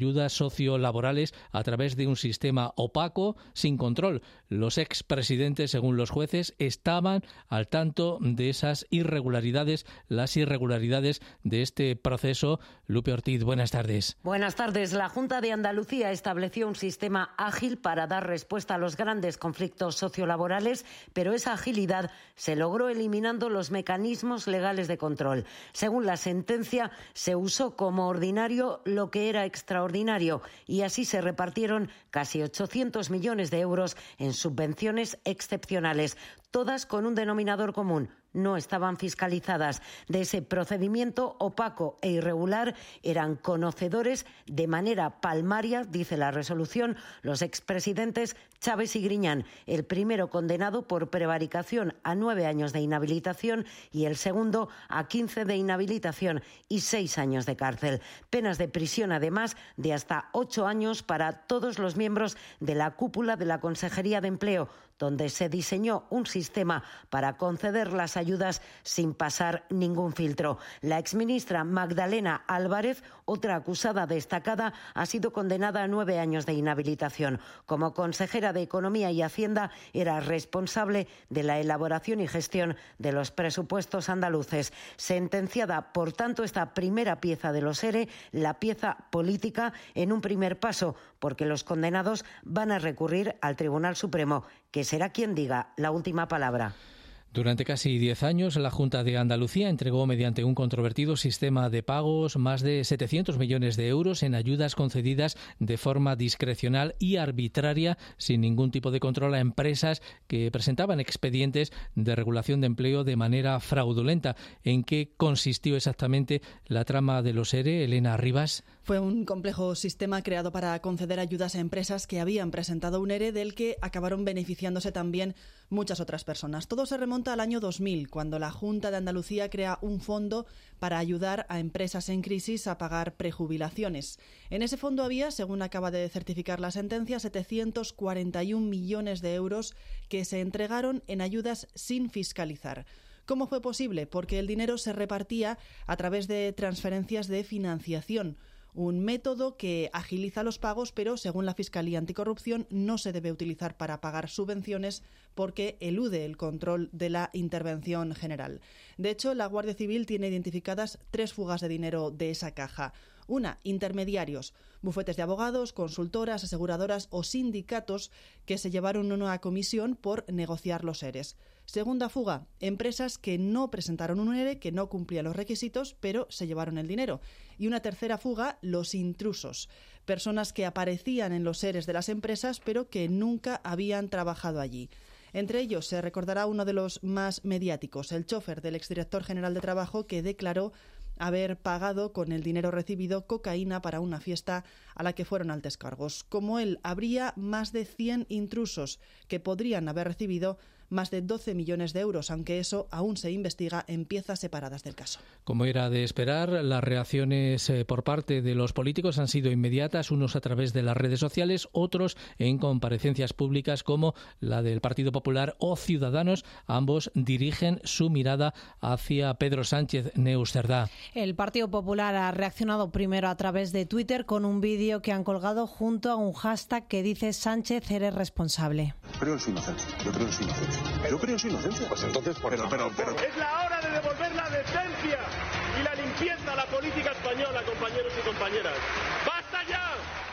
Speaker 2: ayudas sociolaborales a través de un sistema opaco, sin control. Los expresidentes, según los jueces, estaban al tanto de esas irregularidades, las irregularidades de este proceso. Lupe Ortiz, buenas tardes.
Speaker 4: Buenas tardes. La Junta de Andalucía estableció un sistema ágil para dar respuesta a los grandes conflictos sociolaborales, pero esa agilidad se logró eliminando los mecanismos legales de control. Según la sentencia, se usó como ordinario lo que era extraordinario y así se repartieron casi ochocientos millones de euros en subvenciones excepcionales, todas con un denominador común: no estaban fiscalizadas. De ese procedimiento opaco e irregular eran conocedores de manera palmaria, dice la resolución, los expresidentes Chaves y Griñán, el primero condenado por prevaricación a nueve años de inhabilitación y el segundo a quince de inhabilitación y seis años de cárcel. Penas de prisión, además, de hasta ocho años para todos los miembros de la cúpula de la Consejería de Empleo, donde se diseñó un sistema para conceder las ayudas sin pasar ningún filtro. La exministra Magdalena Álvarez, otra acusada destacada, ha sido condenada a nueve años de inhabilitación. Como consejera de Economía y Hacienda, era responsable de la elaboración y gestión de los presupuestos andaluces. Sentenciada, por tanto, esta primera pieza de los ERE, la pieza política, en un primer paso, porque los condenados van a recurrir al Tribunal Supremo, que será quien diga la última palabra.
Speaker 2: Durante casi diez años, la Junta de Andalucía entregó mediante un controvertido sistema de pagos más de setecientos millones de euros en ayudas concedidas de forma discrecional y arbitraria, sin ningún tipo de control, a empresas que presentaban expedientes de regulación de empleo de manera fraudulenta. ¿En qué consistió exactamente la trama de los ERE, Elena Rivas?
Speaker 6: Fue un complejo sistema creado para conceder ayudas a empresas que habían presentado un ERE del que acabaron beneficiándose también muchas otras personas. Todo se remonta al año dos mil, cuando la Junta de Andalucía crea un fondo para ayudar a empresas en crisis a pagar prejubilaciones. En ese fondo había, según acaba de certificar la sentencia, setecientos cuarenta y un millones de euros que se entregaron en ayudas sin fiscalizar. ¿Cómo fue posible? Porque el dinero se repartía a través de transferencias de financiación, un método que agiliza los pagos, pero según la Fiscalía Anticorrupción no se debe utilizar para pagar subvenciones porque elude el control de la intervención general. De hecho, la Guardia Civil tiene identificadas tres fugas de dinero de esa caja. Una, intermediarios, bufetes de abogados, consultoras, aseguradoras o sindicatos que se llevaron una comisión por negociar los ERES. Segunda fuga, empresas que no presentaron un ERE, que no cumplían los requisitos, pero se llevaron el dinero. Y una tercera fuga, los intrusos, personas que aparecían en los ERES de las empresas, pero que nunca habían trabajado allí. Entre ellos se recordará uno de los más mediáticos, el chofer del exdirector general de Trabajo, que declaró haber pagado con el dinero recibido cocaína para una fiesta a la que fueron altos cargos. Como él, habría más de cien intrusos que podrían haber recibido más de doce millones de euros, aunque eso aún se investiga en piezas separadas del caso.
Speaker 2: Como era de esperar, las reacciones eh, por parte de los políticos han sido inmediatas, unos a través de las redes sociales, otros en comparecencias públicas como la del Partido Popular o Ciudadanos. Ambos dirigen su mirada hacia Pedro Sánchez. Neus Cerdá.
Speaker 9: El Partido Popular ha reaccionado primero a través de Twitter con un vídeo que han colgado junto a un hashtag que dice "Sánchez, eres responsable".
Speaker 13: Creo en su inocencia, yo creo en su inocencia. Yo creo en su inocencia. Pues entonces, por pero, pero, pero...
Speaker 14: Es la hora de devolver la decencia y la limpieza a la política española, compañeros y compañeras. ¡Basta ya!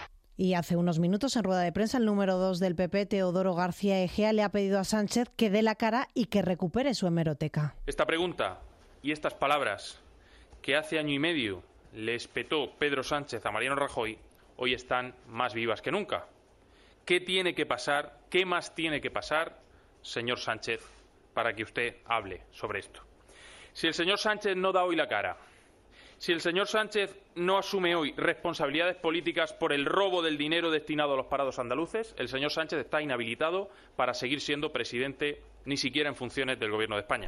Speaker 9: Y hace unos minutos, en rueda de prensa, el número dos del P P, Teodoro García Egea, le ha pedido a Sánchez que dé la cara y que recupere su hemeroteca.
Speaker 8: Esta pregunta y estas palabras que hace año y medio le espetó Pedro Sánchez a Mariano Rajoy, hoy están más vivas que nunca. ¿Qué tiene que pasar? ¿Qué más tiene que pasar, señor Sánchez, para que usted hable sobre esto? Si el señor Sánchez no da hoy la cara, si el señor Sánchez no asume hoy responsabilidades políticas por el robo del dinero destinado a los parados andaluces, el señor Sánchez está inhabilitado para seguir siendo presidente, ni siquiera en funciones del Gobierno de España.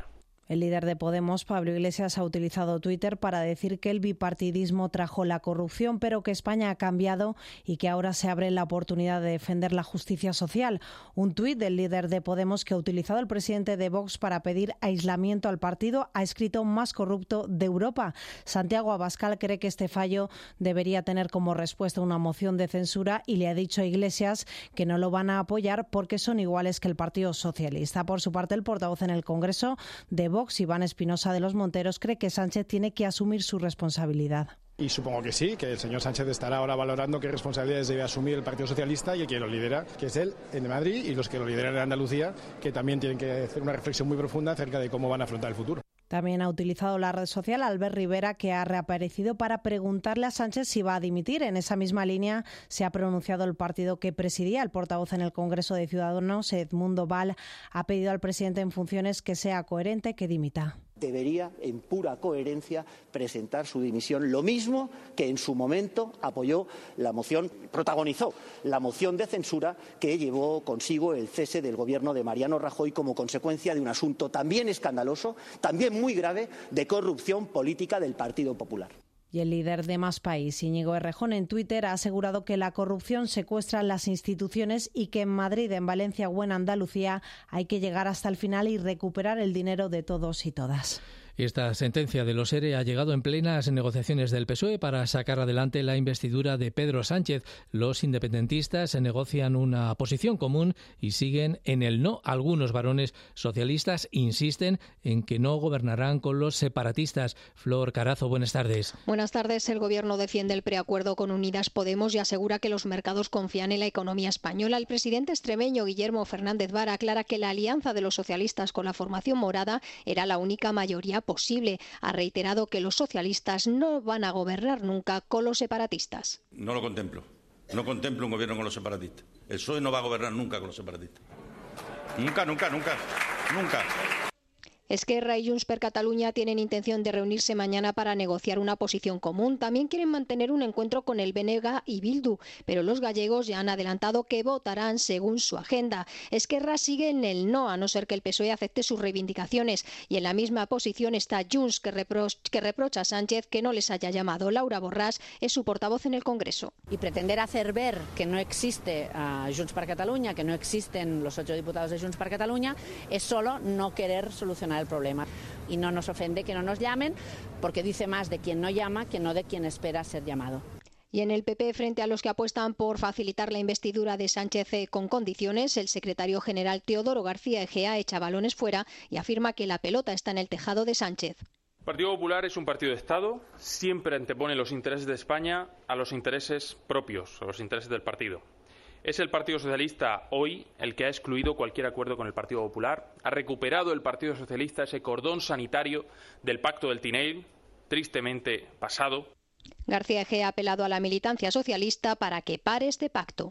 Speaker 9: El líder de Podemos, Pablo Iglesias, ha utilizado Twitter para decir que el bipartidismo trajo la corrupción, pero que España ha cambiado y que ahora se abre la oportunidad de defender la justicia social. Un tuit del líder de Podemos que ha utilizado el presidente de Vox para pedir aislamiento al partido ha escrito más corrupto de Europa. Santiago Abascal cree que este fallo debería tener como respuesta una moción de censura y le ha dicho a Iglesias que no lo van a apoyar porque son iguales que el Partido Socialista. Por su parte, el portavoz en el Congreso de Vox, Vox, Iván Espinosa de los Monteros, cree que Sánchez tiene que asumir su responsabilidad.
Speaker 11: Y supongo que sí, que el señor Sánchez estará ahora valorando qué responsabilidades debe asumir el Partido Socialista y el que lo lidera, que es él en Madrid, y los que lo lideran en Andalucía, que también tienen que hacer una reflexión muy profunda acerca de cómo van a afrontar el futuro.
Speaker 9: También ha utilizado la red social Albert Rivera, que ha reaparecido para preguntarle a Sánchez si va a dimitir. En esa misma línea se ha pronunciado el partido que presidía. El portavoz en el Congreso de Ciudadanos, Edmundo Val, ha pedido al presidente en funciones que sea coherente, que dimita.
Speaker 10: Debería, en pura coherencia, presentar su dimisión, lo mismo que en su momento apoyó la moción, protagonizó la moción de censura que llevó consigo el cese del gobierno de Mariano Rajoy como consecuencia de un asunto también escandaloso, también muy grave, de corrupción política del Partido Popular.
Speaker 9: Y el líder de Más País, Íñigo Errejón, en Twitter ha asegurado que la corrupción secuestra las instituciones y que en Madrid, en Valencia o en Andalucía hay que llegar hasta el final y recuperar el dinero de todos y todas.
Speaker 2: Esta sentencia de los ERE ha llegado en plenas negociaciones del P S O E para sacar adelante la investidura de Pedro Sánchez. Los independentistas negocian una posición común y siguen en el no. Algunos varones socialistas insisten en que no gobernarán con los separatistas. Flor Carazo, buenas tardes.
Speaker 17: Buenas tardes. El Gobierno defiende el preacuerdo con Unidas Podemos y asegura que los mercados confían en la economía española. El presidente extremeño Guillermo Fernández Vara aclara que la alianza de los socialistas con la formación morada era la única mayoría posible. Ha reiterado que los socialistas no van a gobernar nunca con los separatistas.
Speaker 18: No lo contemplo. No contemplo un gobierno con los separatistas. El P S O E no va a gobernar nunca con los separatistas. Nunca, nunca, nunca, nunca.
Speaker 17: Esquerra y Junts per Catalunya tienen intención de reunirse mañana para negociar una posición común. También quieren mantener un encuentro con el B N G y Bildu, pero los gallegos ya han adelantado que votarán según su agenda. Esquerra sigue en el no, a no ser que el P S O E acepte sus reivindicaciones. Y en la misma posición está Junts, que, repro que reprocha a Sánchez que no les haya llamado. Laura Borràs es su portavoz en el Congreso.
Speaker 21: Y pretender hacer ver que no existe uh, Junts per Catalunya, que no existen los ocho diputados de Junts per Catalunya, es solo no querer solucionar el problema. Y no nos ofende que no nos llamen, porque dice más de quien no llama que no de quien espera ser llamado.
Speaker 17: Y en el P P, frente a los que apuestan por facilitar la investidura de Sánchez con condiciones, el secretario general Teodoro García Egea echa balones fuera y afirma que la pelota está en el tejado de Sánchez.
Speaker 8: El Partido Popular es un partido de Estado, siempre antepone los intereses de España a los intereses propios, a los intereses del partido. Es el Partido Socialista hoy el que ha excluido cualquier acuerdo con el Partido Popular. Ha recuperado el Partido Socialista ese cordón sanitario del pacto del Tinel, tristemente pasado.
Speaker 17: García Egea ha apelado a la militancia socialista para que pare este pacto.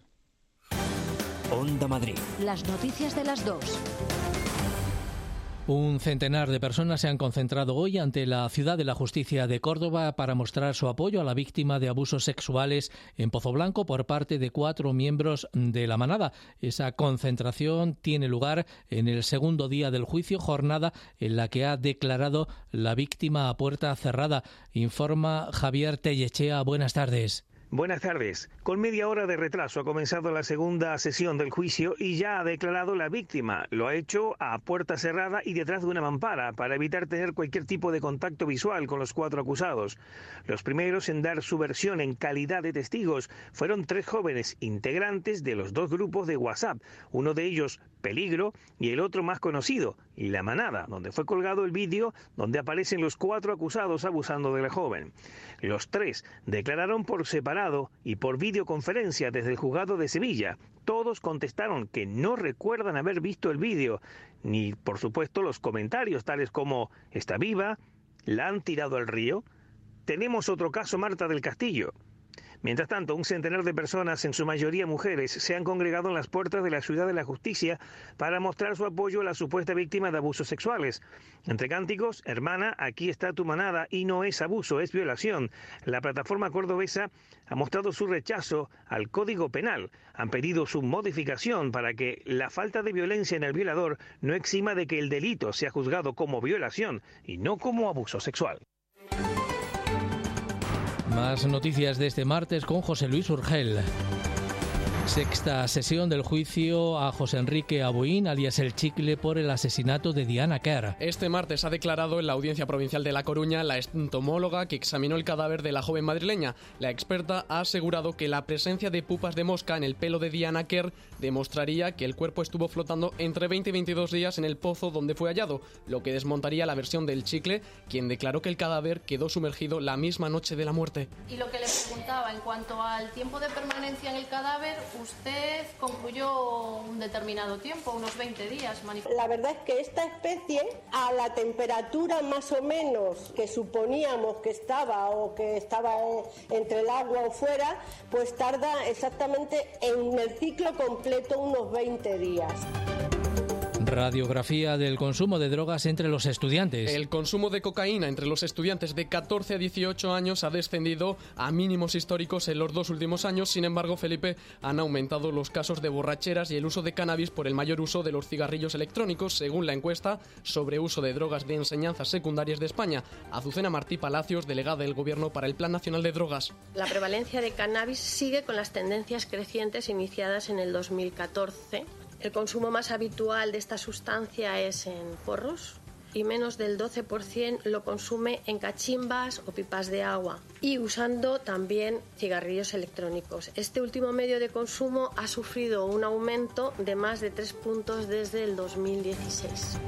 Speaker 1: Onda Madrid.
Speaker 24: Las noticias de las dos.
Speaker 2: Un centenar de personas se han concentrado hoy ante la Ciudad de la Justicia de Córdoba para mostrar su apoyo a la víctima de abusos sexuales en Pozoblanco por parte de cuatro miembros de la manada. Esa concentración tiene lugar en el segundo día del juicio, jornada en la que ha declarado la víctima a puerta cerrada. Informa Javier Tellechea. Buenas tardes.
Speaker 22: Buenas tardes. Con media hora de retraso ha comenzado la segunda sesión del juicio y ya ha declarado la víctima. Lo ha hecho a puerta cerrada y detrás de una mampara para evitar tener cualquier tipo de contacto visual con los cuatro acusados. Los primeros en dar su versión en calidad de testigos fueron tres jóvenes integrantes de los dos grupos de WhatsApp, uno de ellos Peligro y el otro más conocido, La Manada, donde fue colgado el vídeo donde aparecen los cuatro acusados abusando de la joven. Los tres declararon por separado y por videoconferencia desde el juzgado de Sevilla. Todos contestaron que no recuerdan haber visto el vídeo, ni por supuesto los comentarios tales como «está viva», «la han tirado al río», «tenemos otro caso Marta del Castillo». Mientras tanto, un centenar de personas, en su mayoría mujeres, se han congregado en las puertas de la Ciudad de la Justicia para mostrar su apoyo a la supuesta víctima de abusos sexuales. Entre cánticos, hermana, aquí está tu manada y no es abuso, es violación. La plataforma cordobesa ha mostrado su rechazo al Código Penal. Han pedido su modificación para que la falta de violencia en el violador no exima de que el delito sea juzgado como violación y no como abuso sexual.
Speaker 2: Más noticias de este martes con José Luis Urgel. Sexta sesión del juicio a José Enrique Aboín, alias El Chicle, por el asesinato de Diana Kerr.
Speaker 3: Este martes ha declarado en la Audiencia Provincial de La Coruña la entomóloga que examinó el cadáver de la joven madrileña. La experta ha asegurado que la presencia de pupas de mosca en el pelo de Diana Kerr demostraría que el cuerpo estuvo flotando entre veinte y veintidós días en el pozo donde fue hallado, lo que desmontaría la versión del Chicle, quien declaró que el cadáver quedó sumergido la misma noche de la muerte.
Speaker 5: Y lo que le preguntaba en cuanto al tiempo de permanencia en el cadáver, usted concluyó un determinado tiempo, unos veinte días.
Speaker 15: La verdad es que esta especie, a la temperatura más o menos que suponíamos que estaba o que estaba entre el agua o fuera, pues tarda exactamente en el ciclo completo unos veinte días.
Speaker 2: Radiografía del consumo de drogas entre los estudiantes.
Speaker 3: El consumo de cocaína entre los estudiantes de catorce a dieciocho años ha descendido a mínimos históricos en los dos últimos años. Sin embargo, Felipe, han aumentado los casos de borracheras y el uso de cannabis por el mayor uso de los cigarrillos electrónicos, según la encuesta sobre uso de drogas de enseñanzas secundarias de España. Azucena Martí Palacios, delegada del Gobierno para el Plan Nacional de Drogas.
Speaker 23: La prevalencia de cannabis sigue con las tendencias crecientes iniciadas en el dos mil catorce. El consumo más habitual de esta sustancia es en porros y menos del doce por ciento lo consume en cachimbas o pipas de agua y usando también cigarrillos electrónicos. Este último medio de consumo ha sufrido un aumento de más de tres puntos desde el dos mil dieciséis.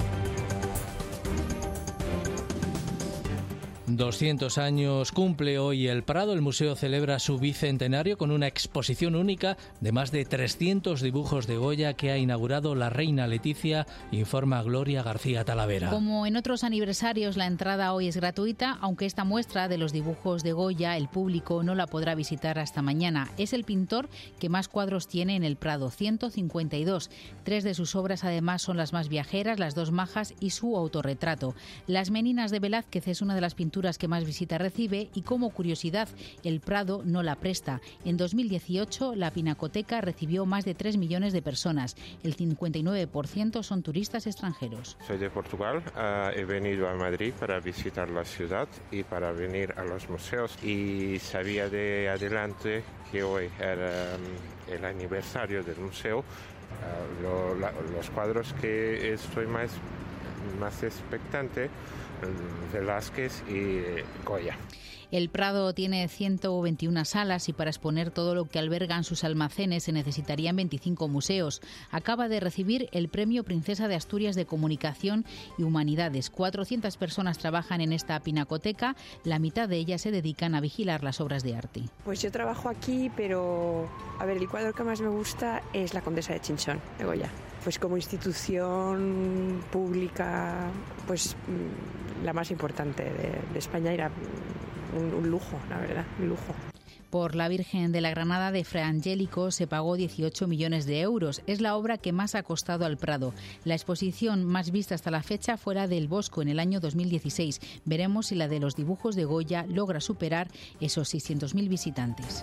Speaker 2: doscientos años cumple hoy el Prado. El museo celebra su bicentenario con una exposición única de más de trescientos dibujos de Goya que ha inaugurado la reina Leticia, informa Gloria García Talavera.
Speaker 25: Como en otros aniversarios, la entrada hoy es gratuita, aunque esta muestra de los dibujos de Goya el público no la podrá visitar hasta mañana. Es el pintor que más cuadros tiene en el Prado, ciento cincuenta y dos. Tres de sus obras además son las más viajeras, Las dos majas y su autorretrato. Las Meninas de Velázquez es una de las pinturas que más visitas recibe y, como curiosidad, el Prado no la presta. En dos mil dieciocho la Pinacoteca recibió más de tres millones de personas. El cincuenta y nueve por ciento son turistas extranjeros.
Speaker 26: Soy de Portugal, uh, he venido a Madrid para visitar la ciudad y para venir a los museos y sabía de adelante que hoy era um, el aniversario del museo. Uh, lo, la, los cuadros que estoy más, más expectante, Velázquez y Goya.
Speaker 25: El Prado tiene ciento veintiuna salas y para exponer todo lo que albergan sus almacenes se necesitarían veinticinco museos. Acaba de recibir el Premio Princesa de Asturias de Comunicación y Humanidades. cuatrocientas personas trabajan en esta pinacoteca, la mitad de ellas se dedican a vigilar las obras de arte.
Speaker 27: Pues yo trabajo aquí, pero a ver, el cuadro que más me gusta es La Condesa de Chinchón, de Goya. Pues como institución pública, pues la más importante de, de España, era un, un lujo, la verdad, un lujo.
Speaker 25: Por La Virgen de la Granada de Fra Angelico se pagó dieciocho millones de euros. Es la obra que más ha costado al Prado. La exposición más vista hasta la fecha fue la del Bosco en el año dos mil dieciséis. Veremos si la de los dibujos de Goya logra superar esos seiscientos mil visitantes.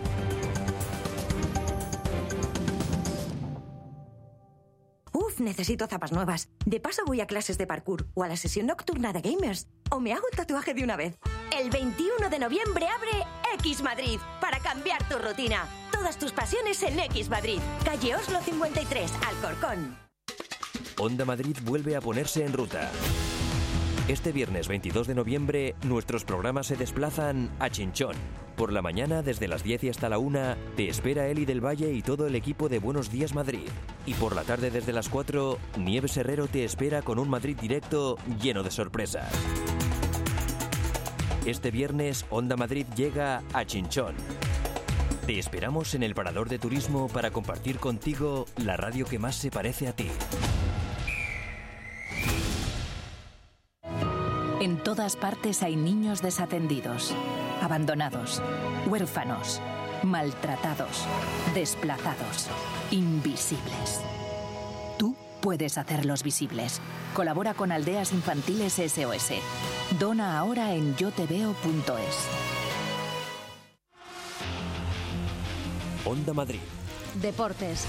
Speaker 28: Necesito zapas nuevas. De paso voy a clases de parkour o a la sesión nocturna de gamers. O me hago un tatuaje de una vez. El veintiuno de noviembre abre X Madrid para cambiar tu rutina. Todas tus pasiones en X Madrid. Calle Oslo cincuenta y tres, Alcorcón.
Speaker 1: Onda Madrid vuelve a ponerse en ruta. Este viernes veintidós de noviembre, nuestros programas se desplazan a Chinchón. Por la mañana, desde las diez y hasta la una, te espera Eli del Valle y todo el equipo de Buenos Días Madrid. Y por la tarde, desde las cuatro, Nieves Herrero te espera con un Madrid directo lleno de sorpresas. Este viernes, Onda Madrid llega a Chinchón. Te esperamos en el Parador de Turismo para compartir contigo la radio que más se parece a ti.
Speaker 24: En todas partes hay niños desatendidos, abandonados, huérfanos, maltratados, desplazados, invisibles. Tú puedes hacerlos visibles. Colabora con Aldeas Infantiles S O S. Dona ahora en yo te veo punto es.
Speaker 1: Onda Madrid.
Speaker 24: Deportes.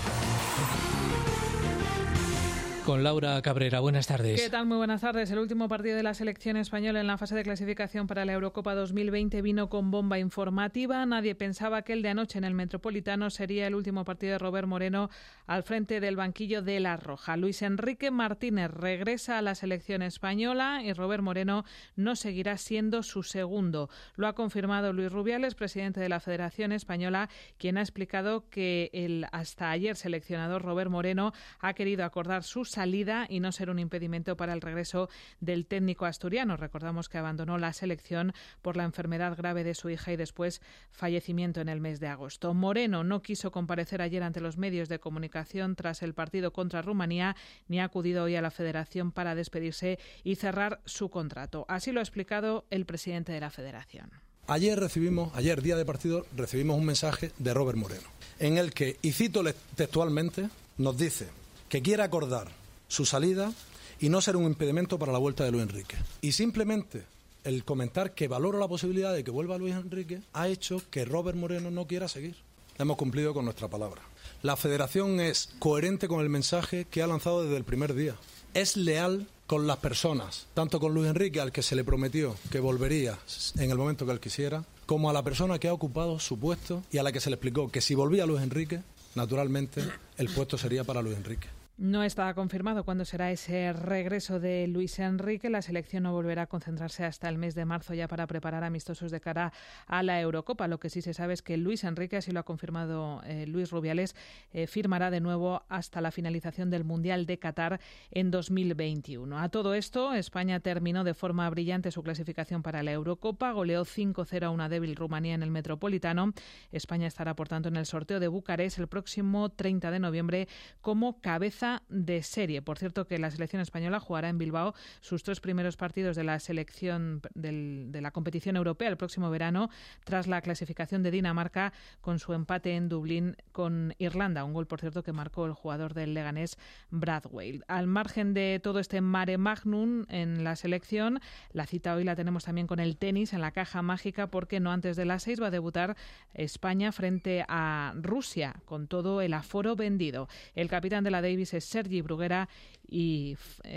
Speaker 2: Con Laura Cabrera, buenas tardes.
Speaker 4: ¿Qué tal? Muy buenas tardes. El último partido de la selección española en la fase de clasificación para la Eurocopa dos mil veinte vino con bomba informativa. Nadie pensaba que el de anoche en el Metropolitano sería el último partido de Robert Moreno al frente del banquillo de La Roja. Luis Enrique Martínez regresa a la selección española y Robert Moreno no seguirá siendo su segundo. Lo ha confirmado Luis Rubiales, presidente de la Federación Española, quien ha explicado que el hasta ayer seleccionador Robert Moreno ha querido acordar sus salida y no ser un impedimento para el regreso del técnico asturiano. Recordamos que abandonó la selección por la enfermedad grave de su hija y después fallecimiento en el mes de agosto. Moreno no quiso comparecer ayer ante los medios de comunicación tras el partido contra Rumanía, ni ha acudido hoy a la Federación para despedirse y cerrar su contrato. Así lo ha explicado el presidente de la Federación.
Speaker 6: Ayer recibimos, ayer día de partido, recibimos un mensaje de Robert Moreno, en el que, y cito textualmente, nos dice que quiere acordar su salida y no ser un impedimento para la vuelta de Luis Enrique. Y simplemente el comentar que valora la posibilidad de que vuelva Luis Enrique ha hecho que Robert Moreno no quiera seguir. Hemos cumplido con nuestra palabra. La Federación es coherente con el mensaje que ha lanzado desde el primer día. Es leal con las personas, tanto con Luis Enrique, al que se le prometió que volvería en el momento que él quisiera, como a la persona que ha ocupado su puesto y a la que se le explicó que si volvía Luis Enrique, naturalmente el puesto sería para Luis Enrique.
Speaker 4: No está confirmado cuándo será ese regreso de Luis Enrique. La selección no volverá a concentrarse hasta el mes de marzo ya para preparar amistosos de cara a la Eurocopa. Lo que sí se sabe es que Luis Enrique, así lo ha confirmado eh, Luis Rubiales, eh, firmará de nuevo hasta la finalización del Mundial de Qatar en dos mil veintiuno. A todo esto, España terminó de forma brillante su clasificación para la Eurocopa. Goleó cinco cero a una débil Rumanía en el Metropolitano. España estará, por tanto, en el sorteo de Bucarest el próximo treinta de noviembre como cabeza de serie. Por cierto, que la selección española jugará en Bilbao sus tres primeros partidos de la selección del, de la competición europea el próximo verano, tras la clasificación de Dinamarca con su empate en Dublín con Irlanda. Un gol, por cierto, que marcó el jugador del Leganés, Bradway. Al margen de todo este mare magnum en la selección, la cita hoy la tenemos también con el tenis en la caja mágica, porque no antes de las seis va a debutar España frente a Rusia con todo el aforo vendido. El capitán de la Davis es Sergi Bruguera y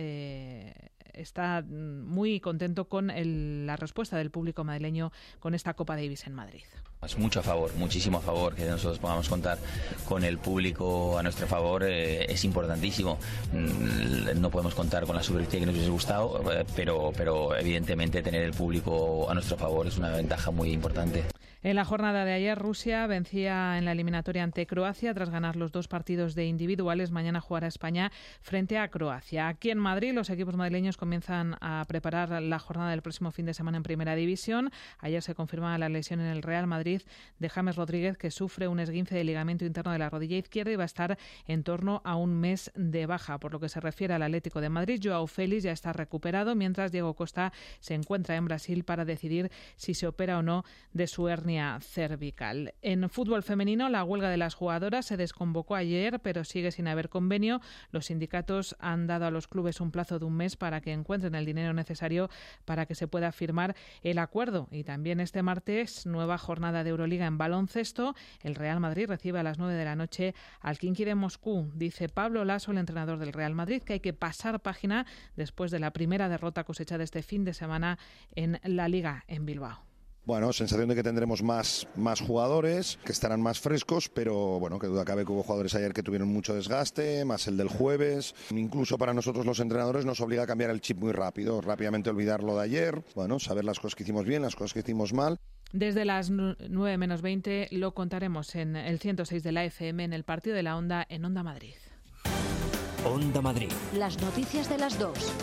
Speaker 4: eh, está muy contento con el, la respuesta del público madrileño con esta Copa Davis en Madrid.
Speaker 7: Es mucho a favor, muchísimo a favor, que nosotros podamos contar con el público a nuestro favor, eh, es importantísimo. No podemos contar con la superficie que nos hubiese gustado, eh, pero, pero evidentemente tener el público a nuestro favor es una ventaja muy importante.
Speaker 4: En la jornada de ayer, Rusia vencía en la eliminatoria ante Croacia tras ganar los dos partidos de individuales. Mañana jugará España frente a Croacia. Aquí en Madrid, los equipos madrileños comienzan a preparar la jornada del próximo fin de semana en Primera División. Ayer se confirmaba la lesión en el Real Madrid de James Rodríguez, que sufre un esguince de ligamento interno de la rodilla izquierda y va a estar en torno a un mes de baja. Por lo que se refiere al Atlético de Madrid, Joao Félix ya está recuperado, mientras Diego Costa se encuentra en Brasil para decidir si se opera o no de su hernia cervical. En fútbol femenino, la huelga de las jugadoras se desconvocó ayer, pero sigue sin haber convenio. Los sindicatos han dado a los clubes un plazo de un mes para que encuentren el dinero necesario para que se pueda firmar el acuerdo. Y también este martes, nueva jornada de Euroliga en baloncesto. El Real Madrid recibe a las nueve de la noche al Khimki de Moscú. Dice Pablo Laso, el entrenador del Real Madrid, que hay que pasar página después de la primera derrota cosechada este fin de semana en la Liga en Bilbao.
Speaker 12: Bueno, sensación de que tendremos más, más jugadores, que estarán más frescos, pero bueno, que duda cabe que hubo jugadores ayer que tuvieron mucho desgaste, más el del jueves. Incluso para nosotros los entrenadores nos obliga a cambiar el chip muy rápido, rápidamente olvidar lo de ayer, bueno, saber las cosas que hicimos bien, las cosas que hicimos mal.
Speaker 4: Desde las nueve menos veinte lo contaremos en el ciento seis de la F M en el Partido de la Onda en Onda Madrid.
Speaker 1: Onda Madrid.
Speaker 24: Las noticias de las dos.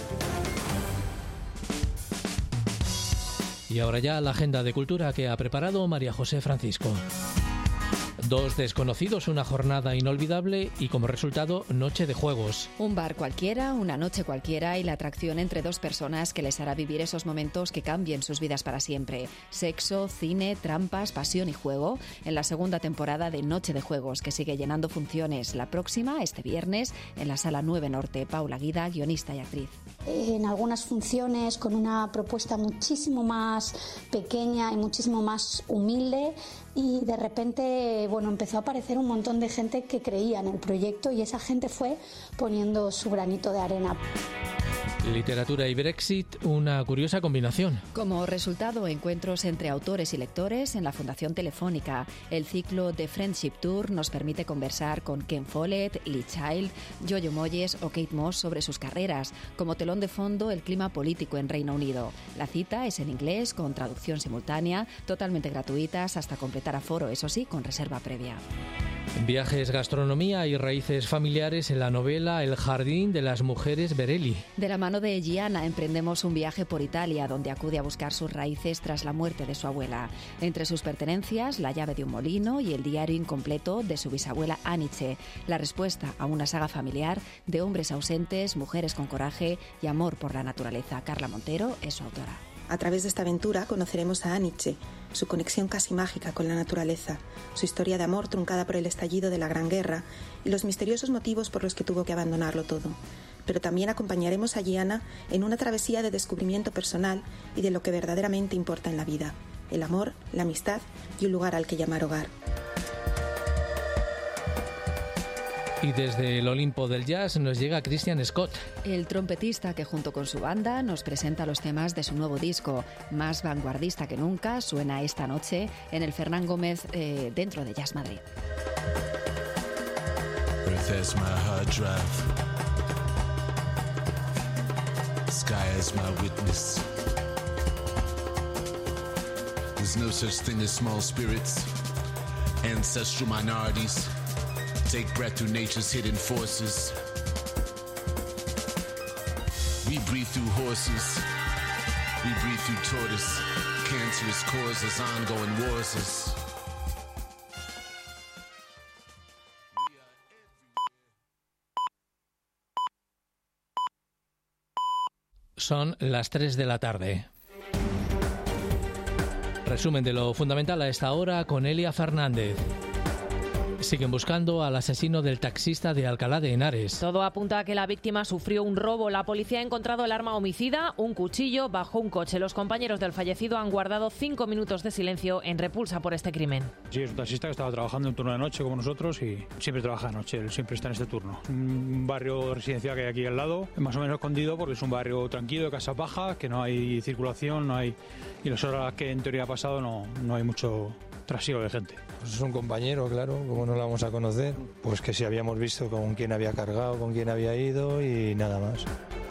Speaker 2: Y ahora ya la agenda de cultura que ha preparado María José Francisco. Dos desconocidos, una jornada inolvidable y como resultado, noche de juegos.
Speaker 9: Un bar cualquiera, una noche cualquiera y la atracción entre dos personas que les hará vivir esos momentos que cambien sus vidas para siempre. Sexo, cine, trampas, pasión y juego en la segunda temporada de Noche de Juegos, que sigue llenando funciones. La próxima, este viernes, en la Sala nueve Norte. Paula Guida, guionista y actriz.
Speaker 10: En algunas funciones con una propuesta muchísimo más pequeña y muchísimo más humilde, y de repente, bueno, empezó a aparecer un montón de gente que creía en el proyecto y esa gente fue poniendo su granito de arena.
Speaker 2: Literatura y Brexit, una curiosa combinación.
Speaker 9: Como resultado, encuentros entre autores y lectores en la Fundación Telefónica. El ciclo The Friendship Tour nos permite conversar con Ken Follett, Lee Child, Jojo Moyes o Kate Moss sobre sus carreras. Como telón de fondo, el clima político en Reino Unido. La cita es en inglés, con traducción simultánea, totalmente gratuitas hasta completar aforo, eso sí, con reserva previa.
Speaker 2: Viajes, gastronomía y raíces familiares en la novela El jardín de las mujeres Berelli.
Speaker 9: De la mano de Gianna emprendemos un viaje por Italia, donde acude a buscar sus raíces tras la muerte de su abuela. Entre sus pertenencias, la llave de un molino y el diario incompleto de su bisabuela Anice. La respuesta a una saga familiar de hombres ausentes, mujeres con coraje y amor por la naturaleza. Carla Montero es su autora.
Speaker 11: A través de esta aventura conoceremos a Anice, su conexión casi mágica con la naturaleza, su historia de amor truncada por el estallido de la Gran Guerra y los misteriosos motivos por los que tuvo que abandonarlo todo. Pero también acompañaremos a Gianna en una travesía de descubrimiento personal y de lo que verdaderamente importa en la vida: el amor, la amistad y un lugar al que llamar hogar.
Speaker 2: Y desde el Olimpo del jazz nos llega Christian Scott.
Speaker 9: El trompetista que junto con su banda nos presenta los temas de su nuevo disco. Más vanguardista que nunca, suena esta noche en el Fernán Gómez eh, dentro de Jazz Madrid.
Speaker 13: Earth is my hard drive. Sky is my witness. There's no such thing as small spirits, ancestral minorities. Take breath through nature's hidden forces. We breathe through horses. We breathe through tortoise. Cancerous causes, ongoing wars.
Speaker 2: Son las tres de la tarde. Resumen de lo fundamental a esta hora con Elia Fernández. Siguen buscando al asesino del taxista de Alcalá de Henares.
Speaker 14: Todo apunta a que la víctima sufrió un robo. La policía ha encontrado el arma homicida, un cuchillo, bajo un coche. Los compañeros del fallecido han guardado cinco minutos de silencio en repulsa por este crimen.
Speaker 16: Sí, es un taxista que estaba trabajando en turno de noche como nosotros y siempre trabaja de noche, él siempre está en este turno. Un barrio residencial que hay aquí al lado, más o menos escondido porque es un barrio tranquilo, de casas bajas, que no hay circulación, no hay... y las horas que en teoría ha pasado no, no hay mucho trasiego de gente.
Speaker 19: Pues es un compañero, claro, como no lo vamos a conocer, pues que si habíamos visto con quién había cargado, con quién había ido y nada más.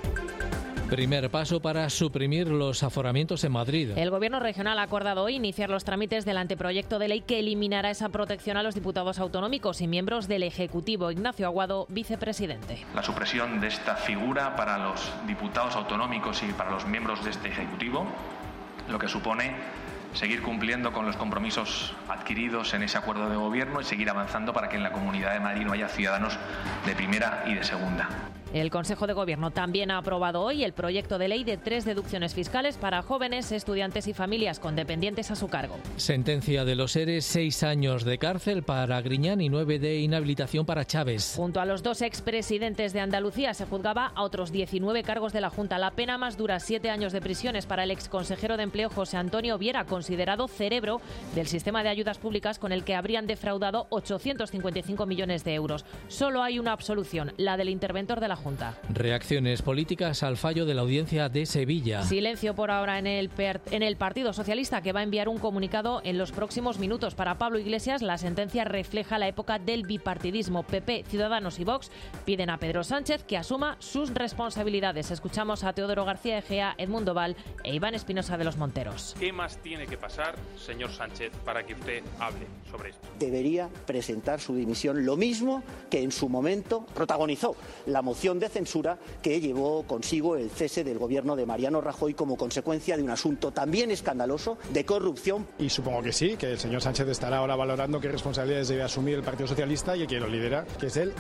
Speaker 2: Primer paso para suprimir los aforamientos en Madrid.
Speaker 14: El Gobierno regional ha acordado hoy iniciar los trámites del anteproyecto de ley que eliminará esa protección a los diputados autonómicos y miembros del Ejecutivo. Ignacio Aguado, vicepresidente.
Speaker 20: La supresión de esta figura para los diputados autonómicos y para los miembros de este Ejecutivo, lo que supone seguir cumpliendo con los compromisos adquiridos en ese acuerdo de gobierno y seguir avanzando para que en la Comunidad de Madrid no haya ciudadanos de primera y de segunda.
Speaker 14: El Consejo de Gobierno también ha aprobado hoy el proyecto de ley de tres deducciones fiscales para jóvenes, estudiantes y familias con dependientes a su cargo.
Speaker 2: Sentencia de los ERE, seis años de cárcel para Griñán y nueve de inhabilitación para Chávez.
Speaker 14: Junto a los dos expresidentes de Andalucía se juzgaba a otros diecinueve cargos de la Junta. La pena más dura, siete años de prisiones para el exconsejero de Empleo José Antonio Viera, considerado cerebro del sistema de ayudas públicas con el que habrían defraudado ochocientos cincuenta y cinco millones de euros. Solo hay una absolución, la del interventor de la Junta.
Speaker 2: Reacciones políticas al fallo de la Audiencia de Sevilla.
Speaker 14: Silencio por ahora en el, per- en el Partido Socialista, que va a enviar un comunicado en los próximos minutos. Para Pablo Iglesias, la sentencia refleja la época del bipartidismo. P P, Ciudadanos y Vox piden a Pedro Sánchez que asuma sus responsabilidades. Escuchamos a Teodoro García Egea, Edmundo Val e Iván Espinosa de los Monteros.
Speaker 8: ¿Qué más tiene que pasar, señor Sánchez, para que usted hable sobre esto?
Speaker 29: Debería presentar su dimisión, lo mismo que en su momento protagonizó la moción
Speaker 3: moción de censura que llevó consigo el cese del gobierno de Mariano Rajoy como consecuencia de un asunto también escandaloso de corrupción.
Speaker 5: Y supongo que sí, que el señor Sánchez estará ahora valorando qué responsabilidades debe asumir el Partido Socialista y el que lo lidera, que es él.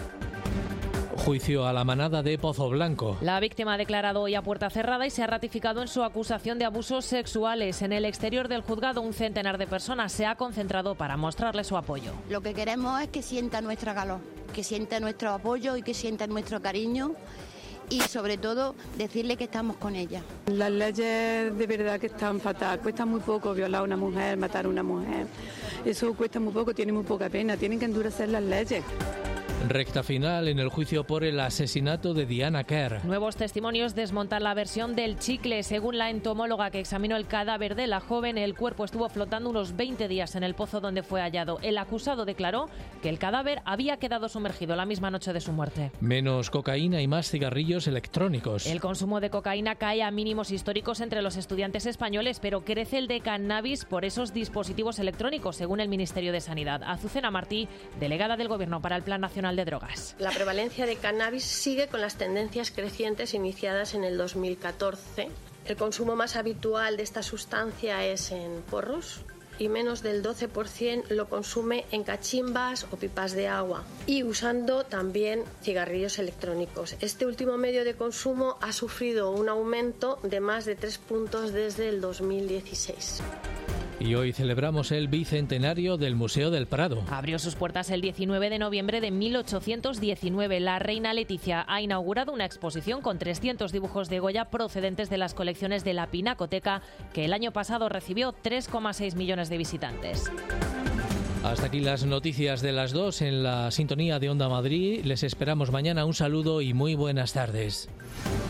Speaker 2: Juicio a la manada de Pozoblanco.
Speaker 14: La víctima ha declarado hoy a puerta cerrada y se ha ratificado en su acusación de abusos sexuales. En el exterior del juzgado, un centenar de personas se ha concentrado para mostrarle su apoyo.
Speaker 15: Lo que queremos es que sienta nuestra calor, que sienta nuestro apoyo y que sienta nuestro cariño. Y sobre todo decirle que estamos con ella.
Speaker 17: Las leyes de verdad que están fatal, cuesta muy poco violar a una mujer, matar a una mujer, eso cuesta muy poco, tiene muy poca pena, tienen que endurecer las leyes.
Speaker 2: Recta final en el juicio por el asesinato de Diana Kerr.
Speaker 14: Nuevos testimonios desmontan la versión del chicle. Según la entomóloga que examinó el cadáver de la joven, el cuerpo estuvo flotando unos veinte días en el pozo donde fue hallado. El acusado declaró que el cadáver había quedado sumergido la misma noche de su muerte.
Speaker 2: Menos cocaína y más cigarrillos electrónicos.
Speaker 14: El consumo de cocaína cae a mínimos históricos entre los estudiantes españoles, pero crece el de cannabis por esos dispositivos electrónicos, según el Ministerio de Sanidad. Azucena Martí, delegada del Gobierno para el Plan Nacional de Drogas.
Speaker 18: La prevalencia de cannabis sigue con las tendencias crecientes iniciadas en el dos mil catorce. El consumo más habitual de esta sustancia es en porros y menos del doce por ciento lo consume en cachimbas o pipas de agua y usando también cigarrillos electrónicos. Este último medio de consumo ha sufrido un aumento de más de tres puntos desde el dos mil dieciséis.
Speaker 2: Y hoy celebramos el bicentenario del Museo del Prado.
Speaker 14: Abrió sus puertas el diecinueve de noviembre de mil ochocientos diecinueve. La reina Leticia ha inaugurado una exposición con trescientos dibujos de Goya procedentes de las colecciones de la Pinacoteca, que el año pasado recibió tres coma seis millones de visitantes.
Speaker 2: Hasta aquí las noticias de las dos en la sintonía de Onda Madrid. Les esperamos mañana. Un saludo y muy buenas tardes.